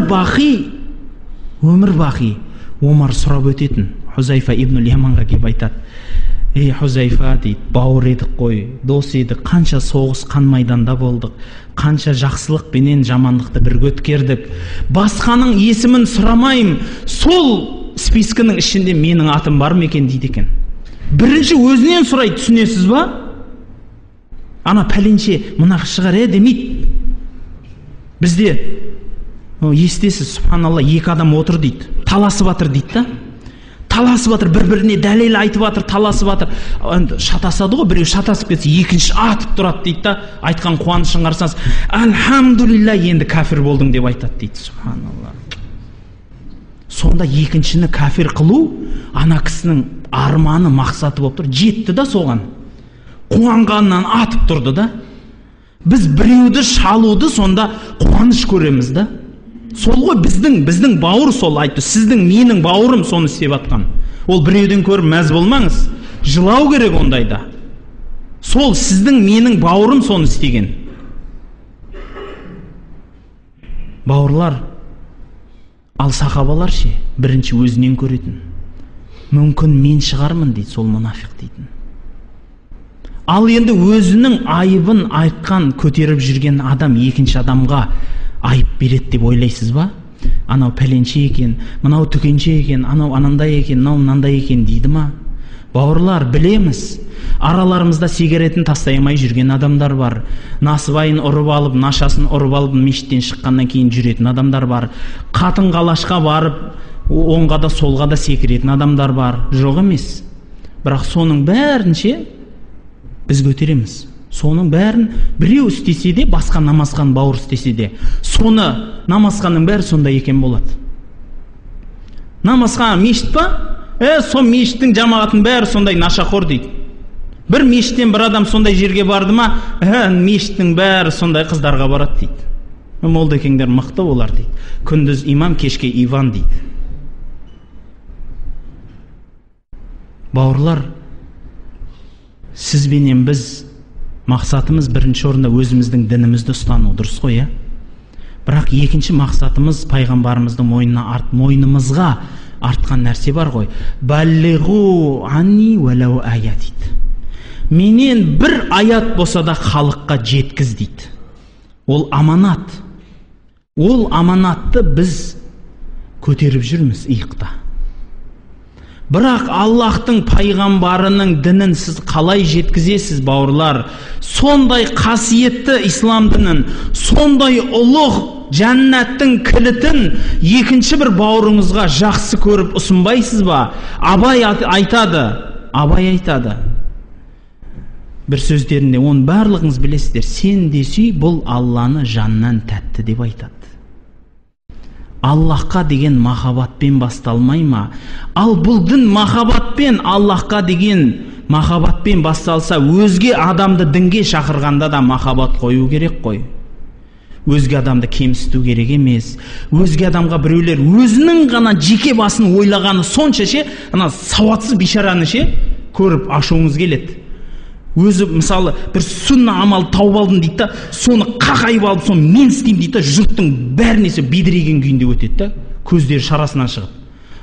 бақи Омар сұрап өтетін. Хузайфа ибн Яманға кеп айтады: Хузайфа дейді, бауыр едік қой, дос едік, қанша соғыс, қан майданда болдық, қанша жақсылық пенен жамандықты бірге өткердік. Басқаның есімін сұрамайым, сол спискінің ішінде менің атым бар ма екен дейді екен. Бірінші өзінен сұрайды, түсінесіз ба? Ана пәленше мына шығар демейді. Бізде естесіз, субханалла, екі адам отыр дейді, таласып атыр дейді да. Таласып атыр, бір-біріне дәлел айтып атыр, таласып атыр. Шатасады ғой, біреу шатасып кетсе, екінші атып тұрады дейді да. Айтқан қуанышын қарасаңыз, альхамдулилля, енді кәфір болдың деп айтады дейді, субханалла. Сонда екіншіні кәфір қылу ана кісінің арманы, мақсаты болып тұр. Жетті да соған. Қуанғаннан атып тұрды да. Біз біреуді шалуды сонда қуаныш көреміз да. Сол ғой біздің бауыр сол айтты. Сіздің, менің бауырым соны істеп атқан. Ол біреуден көріп мәз болмаңыз. Жылау керек ондайда. Сол сіздің, менің бауырым соны істеген. Бауырлар, ал сахабалар ше, бірінші өзінен көретін. Мүмкін мен шығармын дейді, сол мұнафиқ дейтін. Ал енді өзінің айыбын айтқан, көтеріп жүрген адам екінші адамға айып береді деп ойлайсыз ба? Анау пәленше екен, мынау түкенше екен, анау анандай екен, мынау мынандай екен дейді ма? Бауырлар, білеміз. Араларымызда сигаретін тастай алмай жүрген адамдар бар. Насыбайын ұрып алып, нашасын ұрып алып, мешіттен шыққаннан кейін жүретін адамдар бар. Қатын қалашқа барып, оңға да солға да секіретін адамдар бар. Жоқ емес. Бірақ соның бәрінше біз көтереміз. Соның бәрін біреу істесе де, басқа намазхан бауыр істесе де, соны намазханның бәрі сондай екен болады. Намазхан мешіт па? Сол мешіттің жамағаттың бәрі сондай нашақор дейді. Бір мешіттен бір адам сондай жерге барды ма, мешіттің бәрі сондай қыздарға барады дейді. Молдекеңдер мықты олар дейді. Күндіз имам, кешке Иван дейді. Бауырлар, сізбенен біз мақсатымыз бірінші орында өзіміздің дінімізді ұстану, дұрыс қой, Бірақ екінші мақсатымыз пайғамбарымыздың мойнымызға артқан нәрсе бар ғой. Баллигу анни валау ая дейді. Менен бір аят болса да халыққа жеткіз дейді. Ол аманат. Ол аманатты біз көтеріп жүрміз иықта. Бірақ Аллахтың пайғамбарының дінін сіз қалай жеткізесіз, бауырлар? Сондай қасиетті ислам дінін, сондай ұлық жәннаттың кілтін екінші бір бауырыңызға жақсы көріп ұсынбайсыз ба? Абай айтады. Бір сөздерінде, оның барлығыңыз білесіздер, сен де сүй, бұл Алланы жаннан тәтті деп айтады. Аллахқа деген махаббатпен басталмай ма? Ал бұл дін махаббатпен, Аллахқа деген махаббатпен басталса, өзге адамды дінге шақырғанда да махаббат қою керек қой. Өзге адамды кемсіту керек емес. Өзге адамға біреулер өзінің ғана жеке басын ойлағаны сонша ше, ана сауатсыз бишараны ше көріп ашуыңыз келеді. Өзі мысалы бір сүнна амал тауып алдым дейді да, соны қақайып алып, соны мен істеймін дейді да, жұрттың бәрінесе бедірейген күйінде өтеді да, көздері шарасынан шығып.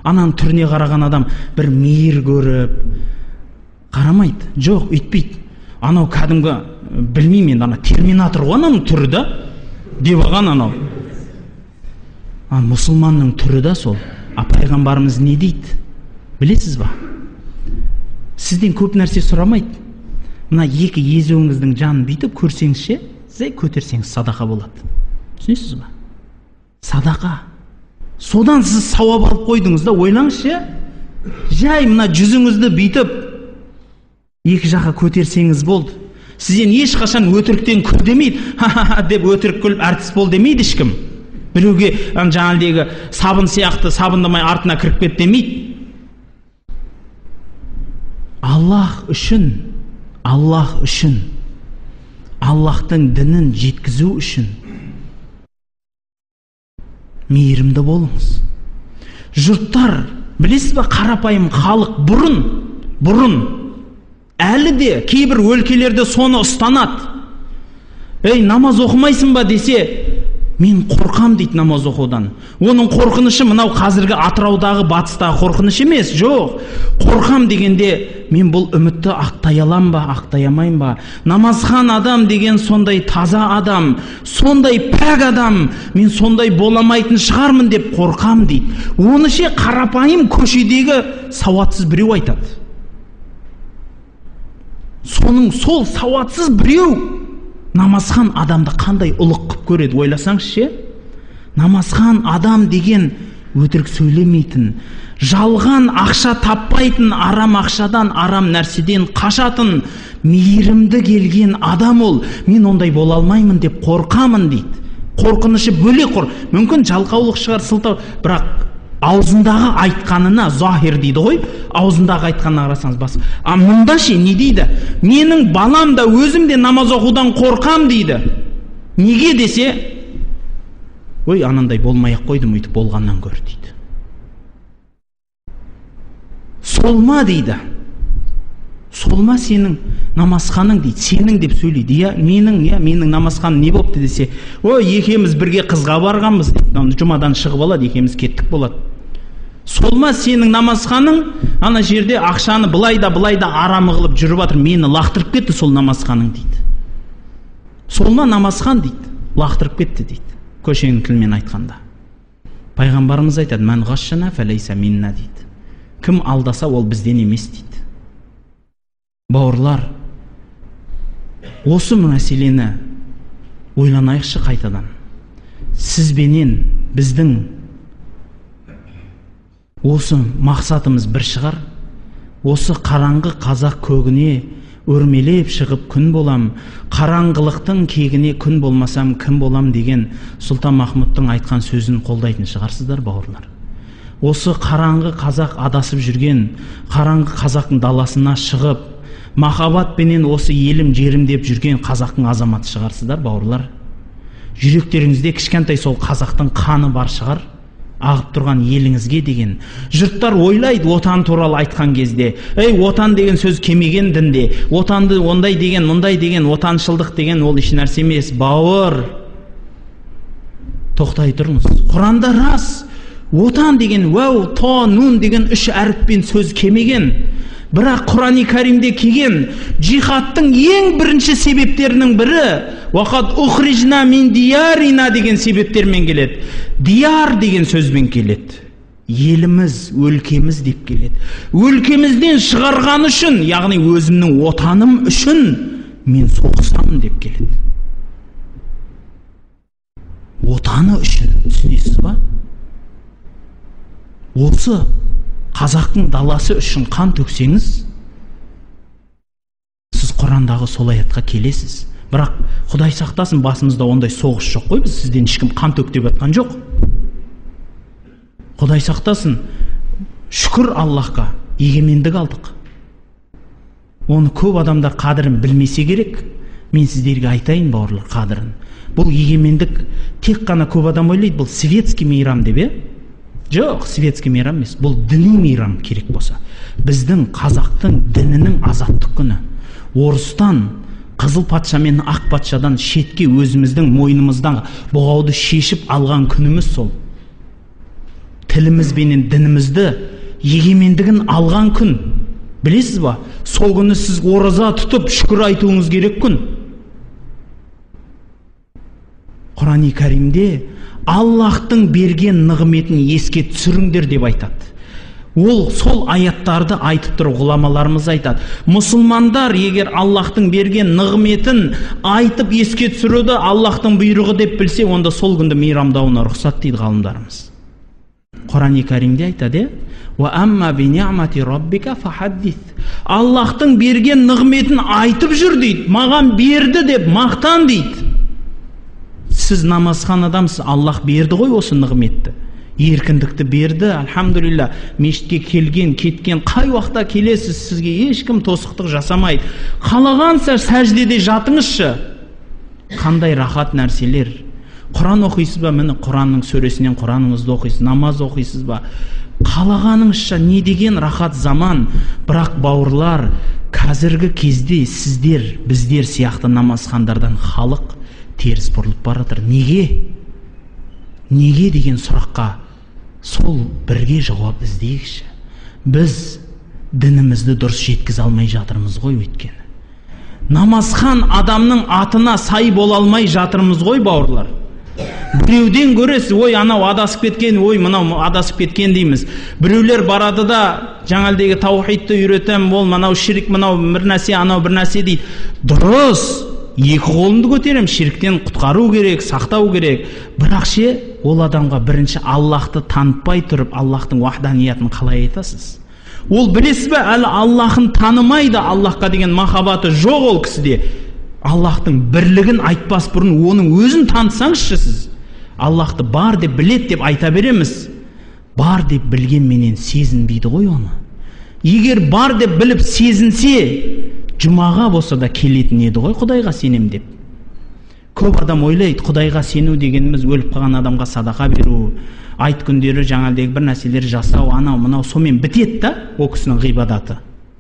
Ананың түріне қараған адам бір мейір көріп қарамайды. Жоқ, өйтпейді. Анау кәдімгі, білмеймін енді, ана терминатор ғой ананың түрі да деп алған анау. Мұсылманның түрі да сол. Пайғамбарымыз не дейді? Білесіз ба? Сізден көп нәрсе сұрамайды. Мына екі езуіңіздің жанын бүйтіп көрсеңізше, көтерсеңіз садақа болады. Түсінесіз ба? Садақа. Содан сіз сауап алып қойдыңыз да, ойлаңызшы. Жай мына жүзіңізді бүйтіп екі жаққа көтерсеңіз болды. Сізден ешқашан өтіріктен күл демейді. Ха-ха-ха деп өтірік күліп әртіс бол демейді ешкім. Біреуге жаңағыдегі сабын сияқты сабындамай артына кіріп кет демейді. Аллах үшін, Аллахтың дінін жеткізу үшін мейірімді болыңыз. Жұрттар, білесіз ба, қарапайым халық бұрын әлі де кейбір өлкелерде соны ұстанады. Намаз оқымайсың ба десе, мен қорқам дейді намаз оқудан. Оның қорқынышы мынау қазіргі Атыраудағы, батыстағы қорқыныш емес, жоқ. Қорқам дегенде, мен бұл үмітті ақтай алам ба, ақтай алмайым ба? Намазхан адам деген сондай таза адам, сондай пәк адам, мен сондай боламайтын шығармын деп қорқам дейді. Оны ше қарапайым көшедегі сауатсыз біреу айтады. Сол сауатсыз біреу намазхан адамды қандай ұлық қып көреді, ойласаңызшы. Намазхан адам деген өтірік сөйлемейтін, жалған ақша таппайтын, арам ақшадан, арам нәрседен қашатын, мейірімді келген адам ол. Мен ондай бола алмаймын деп қорқамын дейді. Қорқынышы бөлек мүмкін жалқаулық шығар, сылтау, бірақ аузындағы айтқанына захир дейді ғой, аузындағы айтқанына қарасаңыз бас. Мұнда ше не дейді? Менің балам да өзім де намаз оқудан қорқам дейді. Неге десе, анандай болмай-ақ қойдым, өйтіп болғаннан гөр дейді. Солма дейді. Солма сенің намазханың дейді, сенің деп сөйлейді. Менің намазханым не бопты десе, екеуміз бірге қызға барғанбыз дейді. Жұмадан шығып алады, екеуміз кеттік болады. Солма сенің намазханың, ана жерде ақшаны былай да арамы қылып жүріп жатыр, мені лақтырып кетті сол намазханың дейді. Солма намазхан дейді, лақтырып кетті дейді. Көшенің тілмен айтқанда. Пайғамбарымыз айтады, мән ғашшана фәлейса минна дейді. Кім алдаса ол бізден емес дейді. Бауырлар, осы мәселені ойланайықшы қайтадан. Сізбенен біздің осы мақсатымыз бір шығар. Осы қараңғы қазақ көгіне өрмелеп шығып күн болам, қараңғылықтың кегіне күн болмасам кім болам деген Сұлтан Махмұттың айтқан сөзін қолдайтын шығарсыздар, бауырлар. Осы қараңғы қазақ адасып жүрген, қараңғы қазақтың даласына шығып, махаббатпенен осы елім жерім деп жүрген қазақтың азаматы шығарсыздар, бауырлар. Жүректеріңізде кішкентай сол қазақтың қаны бар шығар, ағып тұрған еліңізге деген. Жұрттар ойлайды отан туралы айтқан кезде, отан деген сөз кемеген дінде, отанды ондай деген, мұндай деген, отаншылдық деген ол еш нәрсе емес. Бауыр, тоқтай тұрыңыз. Құранда рас, отан деген, то, нун деген 3 әріппен сөз кемеген. Бірақ Құран-ы Кәримде келген джихадтың ең бірінші себептерінің бірі вақат ухрижна мин диярина деген себептермен келеді. Дияр деген сөзбен келеді. Еліміз, өлкеміз деп келеді. Өлкемізден шығарған үшін, яғни өзімнің отаным үшін мен соғысамын деп келеді. Отаны үшін, түсінесіз ба? Осы қазақтың даласы үшін қан төксеңіз, сіз Құрандағы сол аятқа келесіз. Бірақ Құдай сақтасын, басымызда ондай соғыс жоқ қой, біз сізден ешкім қан төк деп жатқан жоқ. Құдай сақтасын, шүкір Аллахқа, егемендік алдық. Оны көп адамдар қадірін білмесе керек. Мен сіздерге айтайын, бауырлар, қадірін. Бұл егемендік тек қана көп адам ойлайды, бұл светский мейрам деп, жоқ, светский мейрам емес, бұл діни мейрам керек болса. Біздің қазақтың дінінің азаттық күні. Орыстан, қызыл патша мен ақ патшадан шетке өзіміздің мойнымыздан бұғауды шешіп алған күніміз сол. тілімізбенен дінімізді егемендігін алған күн. Білесіз ба? Сол күні сіз ораза тұтып шүкір айтуыңыз керек күн. Құран-ы Кәрімде Аллахтың берген нығметін еске түсіріңдер деп айтады. Ол сол аяттарды айтып тұр, ғұламаларымыз айтады. Мұсылмандар егер Аллахтың берген нығметін айтып еске түсіруді Аллахтың бұйрығы деп білсе, онда сол күнді мейрамдауына рұқсат дейді ғалымдарымыз. Құран-ы Кәрімде айтады, «Ва амма би ниъмати раббика фахаддис». Аллахтың берген нығметін айтып жүр дейді, маған берді деп мақтан дейді. Сіз намазхан адамсыз, Аллах берді ғой осы нығметті. Еркіндікті берді, альхамдулилля. Мешітке келген, кеткен, қай уақытта келесіз, сізге ешкім тосықтық жасамайды. Қалағанса сәждеде жатыңызшы. Қандай рахат нәрселер. Құран оқисыз ба? Міне Құранның сүресінен Құраныңызды оқисыз, намаз оқисыз ба? Қалағаныңызша не деген рахат заман. Бірақ бауырлар, қазіргі кезде сіздер, біздер сияқты намазхандардан халық теріс бұрылып баратыр. Неге? Неге деген сұраққа сол бірге жауап іздейікші. Біз дінімізді дұрыс жеткізе алмай жатырмыз ғой өйткені. Намазхан адамның атына сай бола алмай жатырмыз ғой бауырлар. Біреуден көресіз, ой анау адасып кеткен, ой мынау адасып кеткен дейміз. Біреулер барады да жаңалдегі таухидты үйретем, ол мынау ширк, мынау бір нәрсе, анау бір нәрсе дейді. Дұрыс. Екі қолымды көтерем, ширктен құтқару керек, сақтау керек. Бірақ ше, ол адамға бірінші Аллахты танытпай тұрып, Аллахтың вахданиятын қалай айтасыз? Ол білесіз бе, әлі Аллахын танымайды, Аллахқа деген махаббаты жоқ ол кісіде. Аллахтың бірлігін айтпас бұрын оның өзін танысаңызшы сіз. Аллахты бар деп білет деп айта береміз. Бар деп білген менен сезінбейді ғой оны. Егер бар деп біліп сезінсе, жұмаға болса да келетін еді ғой Құдайға сенем деп. Көп адам ойлайды, Құдайға сену дегеніміз өліп қалған адамға садақа беру, айт күндері жаңалдегі бір нәрселер жасау, анау мынау сомен бітеді да, о кісінің ғибадаты.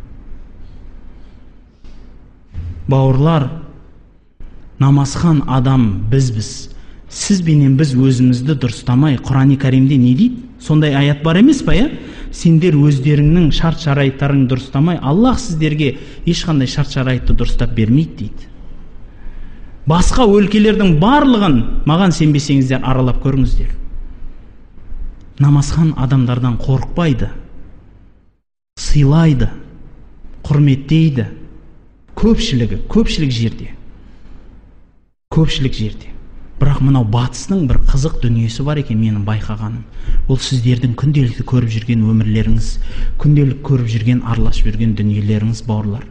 Бауырлар, намазхан адам біз. Сіз бенен біз өзімізді дұрыстамай, Құран-ы Кәрімде не дейді? Сондай аят бар емес па, я? Сендер өздеріңнің шарт шарайттарын дұрыстамай, Аллах сіздерге ешқандай шарт шарайтты дұрыстап бермейді дейді. Басқа өлкелердің барлығын маған сенбесеңіздер аралап көріңіздер. Намазхан адамдардан қорықпайды, сыйлайды, құрметтейді. Көпшілік жерде. Бірақ мынау батыстың бір қызық дүниесі бар екен менің байқағаным. Ол сіздердің күнделікті көріп жүрген өмірлеріңіз, күнделік көріп жүрген араласып жүрген дүниелеріңіз бауырлар.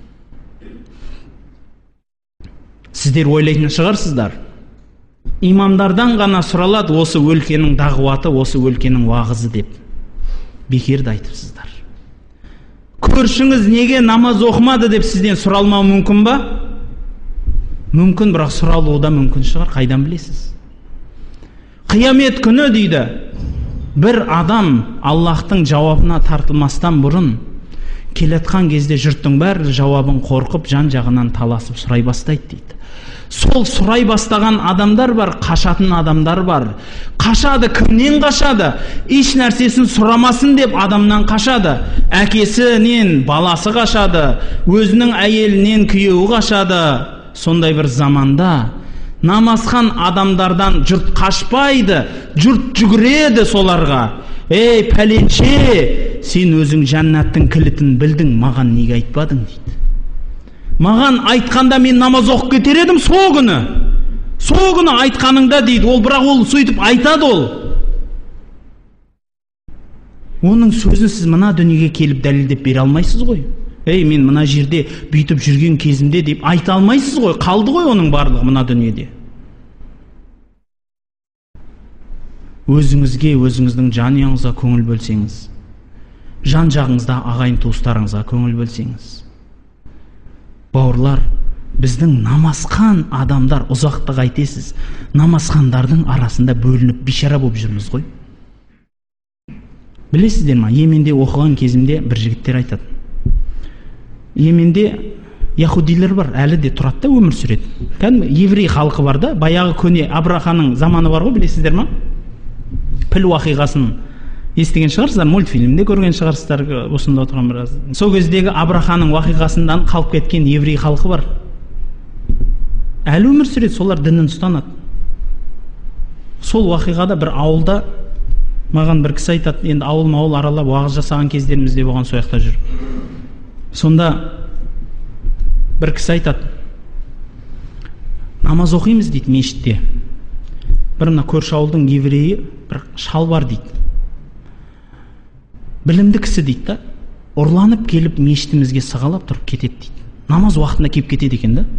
Сіздер ойлайтын шығарсыздар, имамдардан ғана сұралады осы өлкенің дағуаты, осы өлкенің уағызы деп. Бекерді айтыпсыздар. Көршіңіз неге намаз оқымады деп сізден сұралмау мүмкін ба? Мүмкін, бірақ сұралуы да мүмкін шығар, қайдан білесіз? Қиямет күні дейді, бір адам Аллахтың жауабына тартылмастан бұрын келетқан кезде жұрттың бәрі жауабын қорқып жан жағынан таласып сұрай бастайды дейді. Сол сұрай бастаған адамдар бар, қашатын адамдар бар. Қашады, кімнен қашады? Еш нәрсесін сұрамасын деп адамнан қашады. Әкесінен баласы қашады, өзінің әйелінен күйеуі қашады. Сондай бір заманда намазхан адамдардан жұрт қашпайды, жұрт жүгіреді соларға. Ей пәленше, сен өзің жәннаттың кілтін білдің, маған неге айтпадың дейді. Маған айтқанда мен намаз оқып кетер едім сол күні. Сол күні айтқаныңда дейді, ол бірақ ол сөйтіп айтады ол. Оның сөзін сіз мына дүниеге келіп дәлелдеп бере алмайсыз ғой. Ей, мен мына жерде бүйтіп жүрген кезімде деп айта алмайсыз ғой, қалды ғой оның барлығы мына дүниеде. Өзіңізге, өзіңіздің жанұяңызға көңіл бөлсеңіз, жан жағыңызда ағайын туыстарыңызға көңіл бөлсеңіз. Бауырлар, біздің намазхан адамдар, ұзақтық айтесіз, намазхандардың арасында бөлініп бишара болып жүрміз ғой. Білесіздер ма, Йеменде оқыған кезімде бір жігіттер айтады. Йеменде яхудилер бар, әлі де тұрады да өмір сүреді. Кәдімгі еврей халқы бар да, баяғы көне Абраханың заманы бар ғой, білесіздер ма? Піл уақиғасын естіген шығарсыздар, мультфильмде көрген шығарсыздар, осында отырған біраз. Сол кездегі Абраханың уақиғасынан қалып кеткен еврей халқы бар. Әлі өмір сүреді, солар дінін ұстанады. Сол уақиғада бір ауылда маған бір кісі айтады, енді ауыл аралап уағыз жасаған кездерімізде болған, сол жақта жүр. Сонда бір кісі айтады, намаз оқимыз дейді мешітте. Бір мына көрші ауылдың еврейі бір шал бар дейді. Білімді кісі дейді да, ұрланып келіп мешітімізге сығалап тұрып кетеді дейді. Намаз уақытында келіп кетеді екен да.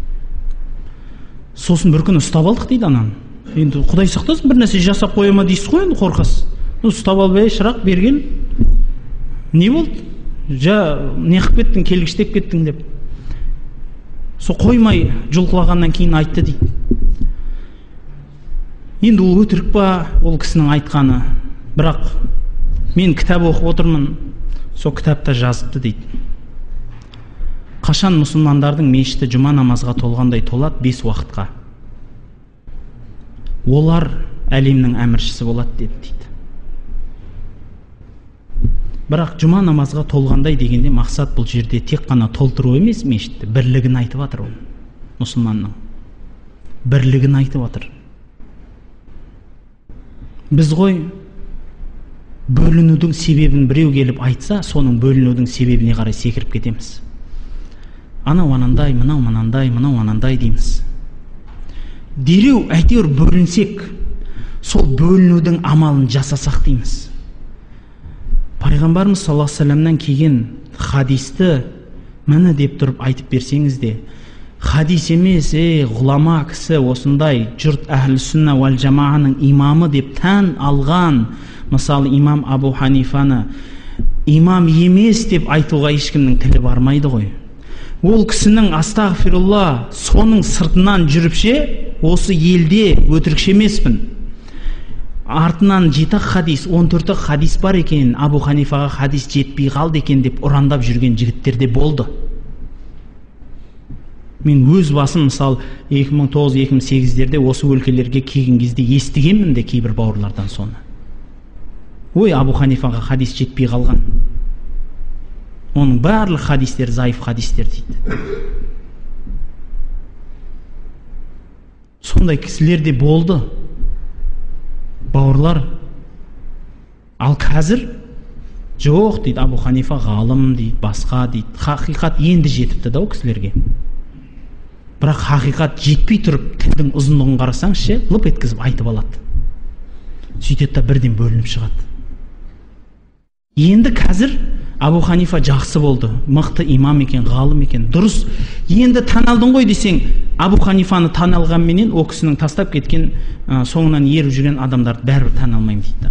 Сосын бір күні ұстап алдық дейді ананы. Енді Құдай сақтасын, бір нәрсе жасап қоя ма дейсіз ғой, енді қорқасыз. Ұстап алып, шырақ берген. Не болды? Не қылып кеттің, келгіштеп кеттің деп. Сол қоймай жұлқылағаннан кейін айтты дейді. Енді ол өтірік па, ол кісінің айтқаны. Бірақ мен кітап оқып отырмын, сол кітапта жазыпты дейді. Қашан мұсылмандардың мешіті жұма намазға толғандай толады, 5 уақытқа. Олар әлемнің әміршісі болады дейді. Бірақ жұма намазға толғандай дегенде мақсат бұл жерде тек қана толтыру емес, мешітті бірлігін айтып жатыр. Ол мұсылманның бірлігін айтып жатыр. Біз ғой бөлінудің себебін біреу келіп айтса, соның бөлінудің себебіне қарай секіріп кетеміз. Анау анандай, мынау мынандай, мынау анандай дейміз. Дереу әйтеуір бөлінсек, сол бөлінудің амалын жасасақ дейміз. Пайғамбарымыз саллаллаху алейхи вассаламнан келген хадисті міне деп тұрып айтып берсеңіз де, хадис емес, ғұлама кісі осындай жұрт әхлі сүнна уәл жамааның имамы деп тән алған, мысалы имам Абу Ханифаны имам емес деп айтуға ешкімнің тілі бармайды ғой. Ол кісінің астағфирулла соның сыртынан жүріпше, осы елде өтірікші емеспін. Артынан 7 хадис, 14 хадис бар екен, Абу Ханифаға хадис жетпей қалды екен деп ұрандап жүрген жігіттерде болды. Мен өз басым, мысалы 2009-2008-дерде осы өлкелерге келген кезде естігенмін де кейбір бауырлардан соны. Ой, Абу Ханифаға хадис жетпей қалған. Оның барлық хадистер зайыф хадистер дейді. Сондай кісілерде болды. Бауырлар. Ал қазір жоқ дейді, Абу Ханифа ғалым дейді, басқа дейді. Хақиқат енді жетіпті да о кісілерге. Бірақ хақиқат жетпей тұрып, тілдің ұзындығын қарасаңызшы, лып еткізіп айтып алады. Сөйтеді да бірден бөлініп шығады. Енді қазір Абу Ханифа жақсы болды, мықты имам екен, ғалым екен, дұрыс. Енді таналдың ғой десең, Абу Ханифаны таналғанменен о кісінің тастап кеткен, соңынан еріп жүрген адамдарды бәрібір таналмаймын дейді.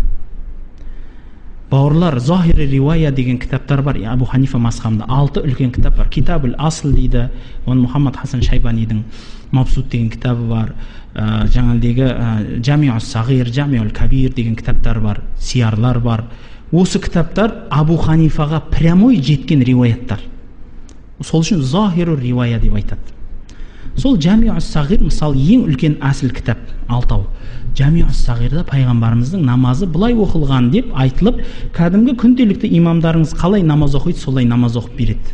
Бауырлар, Захири ривая деген кітаптар бар. Абу Ханифа мазхабында 6 үлкен кітап бар. Китабул Асл дейді, оны Мұхаммад Хасан Шайбанидің Мабсут деген кітабы бар. Жаңалдегі Жамиус Сағир, Жамиул Кабир деген кітаптар бар, сиярлар бар. Осы кітаптар Абу Ханифаға прямой жеткен риваяттар. Сол үшін Захиру ривая деп айтады. Сол Жамиус Сағир мысалы ең үлкен асыл кітап, 6-ау. Жамиус Сағирда пайғамбарымыздың намазы былай оқылған деп айтылып, кәдімгі күнделікті имамдарыңыз қалай намаз оқиды, солай намаз оқып береді.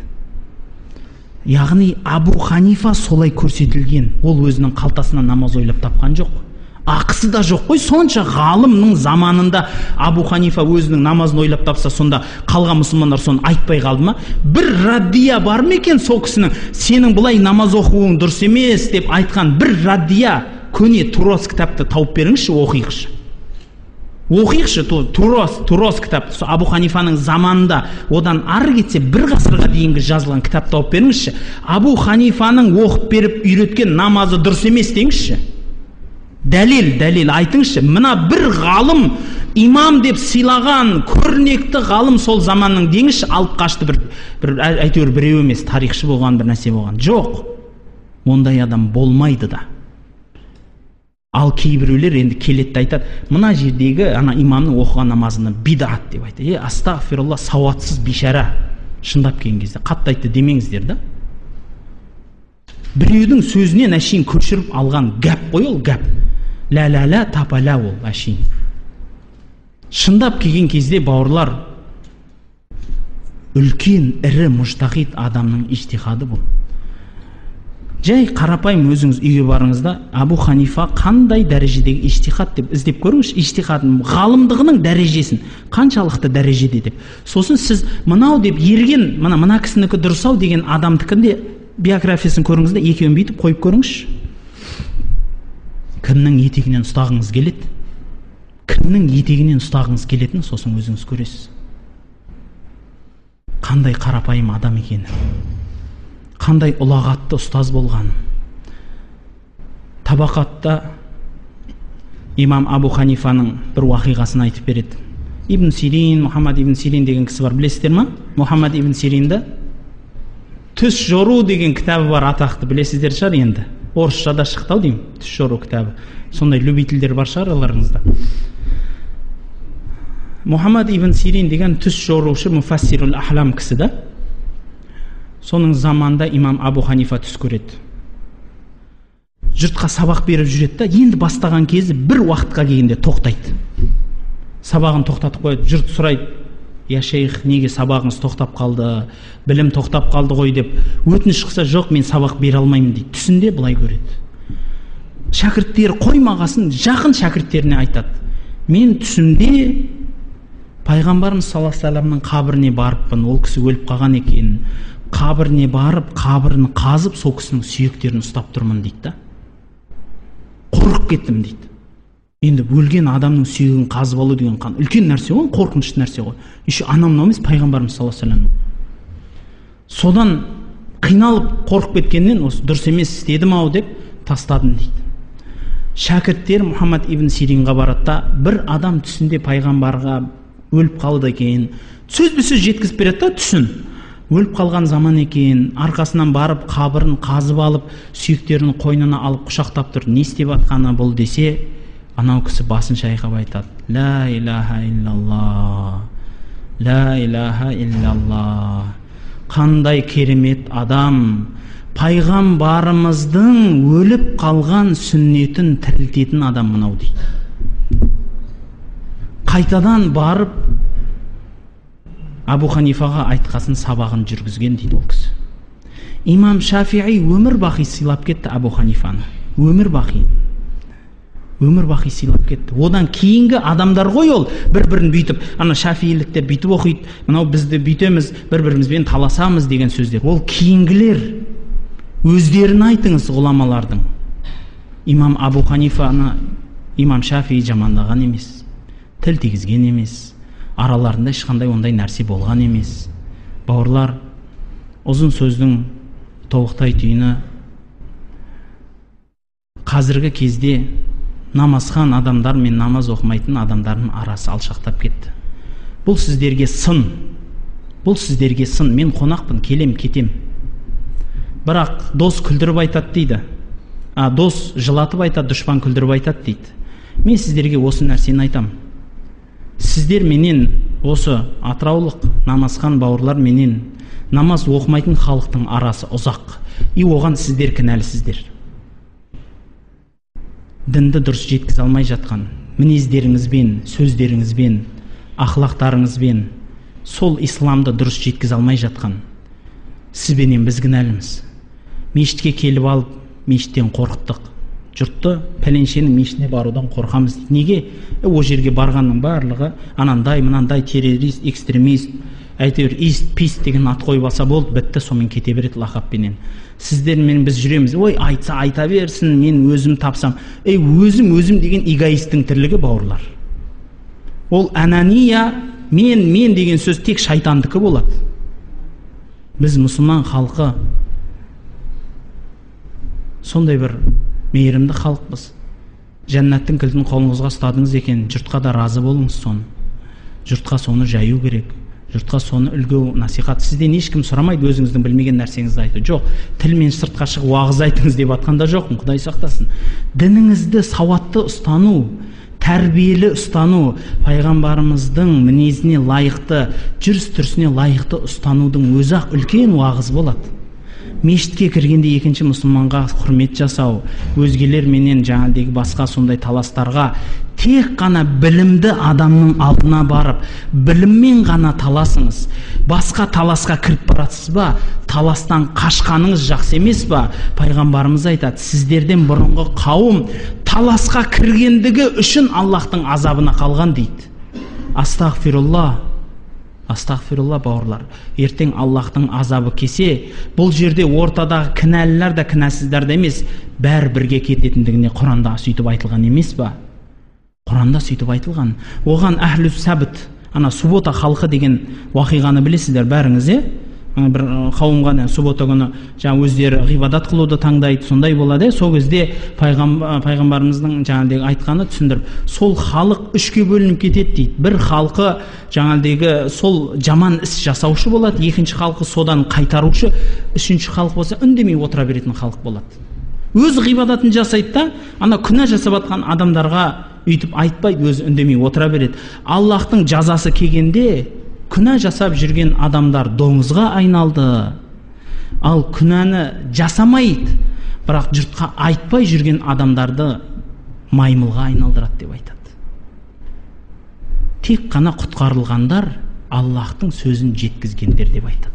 Яғни Абу Ханифа солай көрсетілген. Ол өзінің қалтасынан намаз ойлап тапқан жоқ. Ақысы да жоқ қой, сонша ғалымның заманында Абу Ханифа өзінің намазын ойлап тапса, сонда қалған мұсылмандар соны айтпай қалды ма? Бір радия бар ма екен сол кісінің, сенің бұлай намаз оқуың дұрыс емес деп айтқан бір радия, көне Турос кітапты тауып беріңізші, оқиықшы, Турос кітап, Абу Ханифаның заманында, одан ары кетсе бір ғасырға дейінгі жазылған кітап тауып беріңізші. Абу Ханифаның оқып беріп үйреткен намазы дұрыс емес деңізші. Дәлел айтыңызшы. Мына бір ғалым, имам деп сыйлаған көрнекті ғалым сол заманның деңізші, алып қашты бір әйтеуір біреу емес, тарихшы болған, бір нәрсе болған. Жоқ. Ондай адам болмайды да. Ал кейбіреулер енді келетті айтады, мына жердегі ана имамның оқыған намазını бидат деп айтады. Астағфирулла, сауатсыз бишара. Шындап келген кезде қатты айтты демеңіздер да. Біреудің сөзінен әшейін көшіріп алған гәп қой, ол гәп. Ла тапала ол әшейін. Шындап келген кезде бауырлар, үлкен ірі мұжтахид адамның ижтихады бұл. Жай қарапайым өзіңіз үйге барыңызда Абу Ханифа қандай дәрежедегі ижтихад деп іздеп көріңіз, ижтихадын, ғалымдығының дәрежесін, қаншалықты дәрежеде деп. Сосын сіз мынау деп ерген, мына кісінікі дұрыс ау деген адамдікінде биографиясын көріңіз де екеуін бүйтіп қойып көріңізші. Кімнің етегінен ұстағыңыз келеді? Кімнің етегінен ұстағыңыз келетінін сосын өзіңіз көресіз. Қандай қарапайым адам екені, қандай ұлағатты ұстаз болған. Табақатта имам Абу Ханифаның бір уақиғасын айтып береді. Ибн Сирин, Мұхаммад ибн Сирин деген кісі бар, білесіздер ма? Мұхаммад ибн Сиринді Түс жору деген кітабы бар, атақты, білесіздер шығар енді. Орысшада шықты ау деймін, Түс жору кітабы. Сондай любительдер бар шығар араларыңызда. Мұхаммад ибн Сирин деген түс жорушы муфассирул ахлам кісі да. Соның заманда имам Абу Ханифа түс көреді. Жұртқа сабақ беріп жүреді да, енді бастаған кезі бір уақытқа келгенде тоқтайды. Сабағын тоқтатып қояды. Жұрт сұрайды: "Я шейх, неге сабағыңыз тоқтап қалды? Білім тоқтап қалды ғой" деп. Өтініш шықса, "Жоқ, мен сабақ бере алмаймын" дейді. Түсінде былай көреді. Шәкірттері қоймағасын жақын шәкірттеріне айтады: "Мен түсімде Пайғамбарымыз саллаллаху алейхи вассаламның қабіріне барыппын, ол кісі өліп қалған екен. Қабіріне барып, қабірін қазып, сол кісінің сүйектерін ұстап тұрмын" дейді да. Қорқып кеттім дейді. Енді өлген адамның сүйегін қазып алу деген үлкен нәрсе ғой, қорқынышты нәрсе ғой. Еще анам емес, Пайғамбарымыз саллаллаху алейхи вассалам. Содан қиналып қорқып кеткеннен, осы дұрыс емес істедім ау деп тастадым дейді. Шәкірттер Мұхаммад ибн Сиринға барады да, бір адам түсінде Пайғамбарға өліп қалды екен, сөзбе-сөз жеткізіп береді да түсін. Өліп қалған заман екен, арқасынан барып қабірін қазып алып, сүйектерін қойнына алып құшақтап тұр. Не істеп жатқаны бұл десе, анау кісі басын шайқап айтады: "Ла илаха иллаллах, ла илаха иллаллах". Қандай керемет адам, Пайғамбарымыздың өліп қалған сүннетін тірілтетін адам мынау дейді. Қайтадан барып Абу Ханифаға айтқасын сабағын жүргізген дейді ол кісі. Имам Шафиғи өмір бақи сыйлап кетті Абу Ханифаны. Өмір бақи сыйлап кетті. Одан кейінгі адамдар ғой ол, бір-бірін бүйтіп, ана Шафииліктер бүйтіп оқиды, мынау бізді бүйтеміз, бір-бірімізбен таласамыз деген сөздер. Ол кейінгілер. Өздерін айтыңыз ғұламалардың. Имам Абу Ханифаны имам Шафиғи жамандаған емес, тіл тигізген емес, араларында ешқандай ондай нәрсе болған емес. Бауырлар, ұзын сөздің тобықтай түйіні, қазіргі кезде намазхан адамдар мен намаз оқымайтын адамдардың арасы алшақтап кетті. Бұл сіздерге сын. Мен қонақпын, келем, кетем. Бірақ дос күлдіріп айтады дейді. Дос жылатып айтады, дұшпан күлдіріп айтады дейді. Мен сіздерге осы нәрсені айтам. Сіздер менен, осы атыраулық намазхан бауырлар менен намаз оқымайтын халықтың арасы ұзақ. И оған сіздер кінәлісіздер. Дінді дұрыс жеткізе алмай жатқан мінездеріңізбен, сөздеріңізбен, ақлақтарыңызбен сол исламды дұрыс жеткізе алмай жатқан сізбенен біз кінәліміз. Мешітке келіп алып, мешіттен қорқыттық. Жұртты пәленшенің мешітіне барудан қорқамыз. Неге? О жерге барғанның барлығы анандай, мынандай террорист, экстремист, әйтеуір ист, пист деген ат қойып алса болды, бітті, сонымен кете береді лақаппенен. Сіздермен біз жүреміз. Ой, айтса айта берсін, мен өзім тапсам. Өзім деген эгоисттің тірлігі, бауырлар. Ол анания, мен деген сөз тек шайтандікі болады. Біз мұсылман халқы сондай бір мейірімді халықпыз. Жәннаттың кілтін қолыңызға ұстадыңыз екен, жұртқа да разы болыңыз соны. Жұртқа соны жаю керек. Жұртқа соны үлгі насихат. Сізден ешкім сұрамайды өзіңіздің білмеген нәрсеңізді айту. Жоқ, тілмен сыртқа шығып уағыз айтыңыз деп атқанда жоқпын, Құдай сақтасын. Дініңізді сауатты ұстану, тәрбиелі ұстану, пайғамбарымыздың мінезіне лайықты, жүріс-тұрысына лайықты ұстанудың өзі-ақ үлкен уағыз болады. мешітке кіргенде екінші мұсылманға құрмет жасау, өзгелер менен жаңағыдегі басқа сондай таластарға тек қана білімді адамның алдына барып, біліммен ғана таласыңыз. Басқа таласқа кіріп барасыз ба? Таластан қашқаныңыз жақсы емес па? Пайғамбарымыз айтады, сіздерден бұрынғы қауым таласқа кіргендігі үшін Аллахтың азабына қалған дейді. Астағфирулла бауырлар. Ертең Аллахтың азабы кесе, бұл жерде ортадағы кінәлілер де кінәсіздер де емес, бәрі бірге кететіндігіне Құранда сөйтіп айтылған емес па? Құранда сөйтіп айтылған. Оған әхлі сәбіт, ана суббота халқы деген уақиғаны білесіздер бәріңіз, бір қауымға суббота күні өздері ғибадат қылуды таңдайды, сондай болады. Сол кезде пайғамбарымыздың жаңағыдегі айтқаны түсіндіріп, сол халық үшке бөлініп кетеді дейді. Бір халқы жаңағыдегі сол жаман іс жасаушы болады, екінші халқы содан қайтарушы, үшінші халық болса үндемей отыра беретін халық болады. Өз ғибадатын жасайды да, ана күнә жасап жатқан адамдарға үйтіп айтпайды, өзі үндемей отыра береді. Аллахтың жазасы келгенде күнә жасап жүрген адамдар доңызға айналды. Ал күнәні жасамайды, бірақ жұртқа айтпай жүрген адамдарды маймылға айналдырады деп айтады. Тек қана құтқарылғандар Аллахтың сөзін жеткізгендер деп айтады.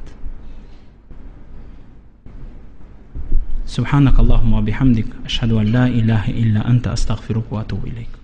Субханакаллахумма бихамдик, ашхаду ан ла илаха илля анта, астағфирука ва атубу илейк.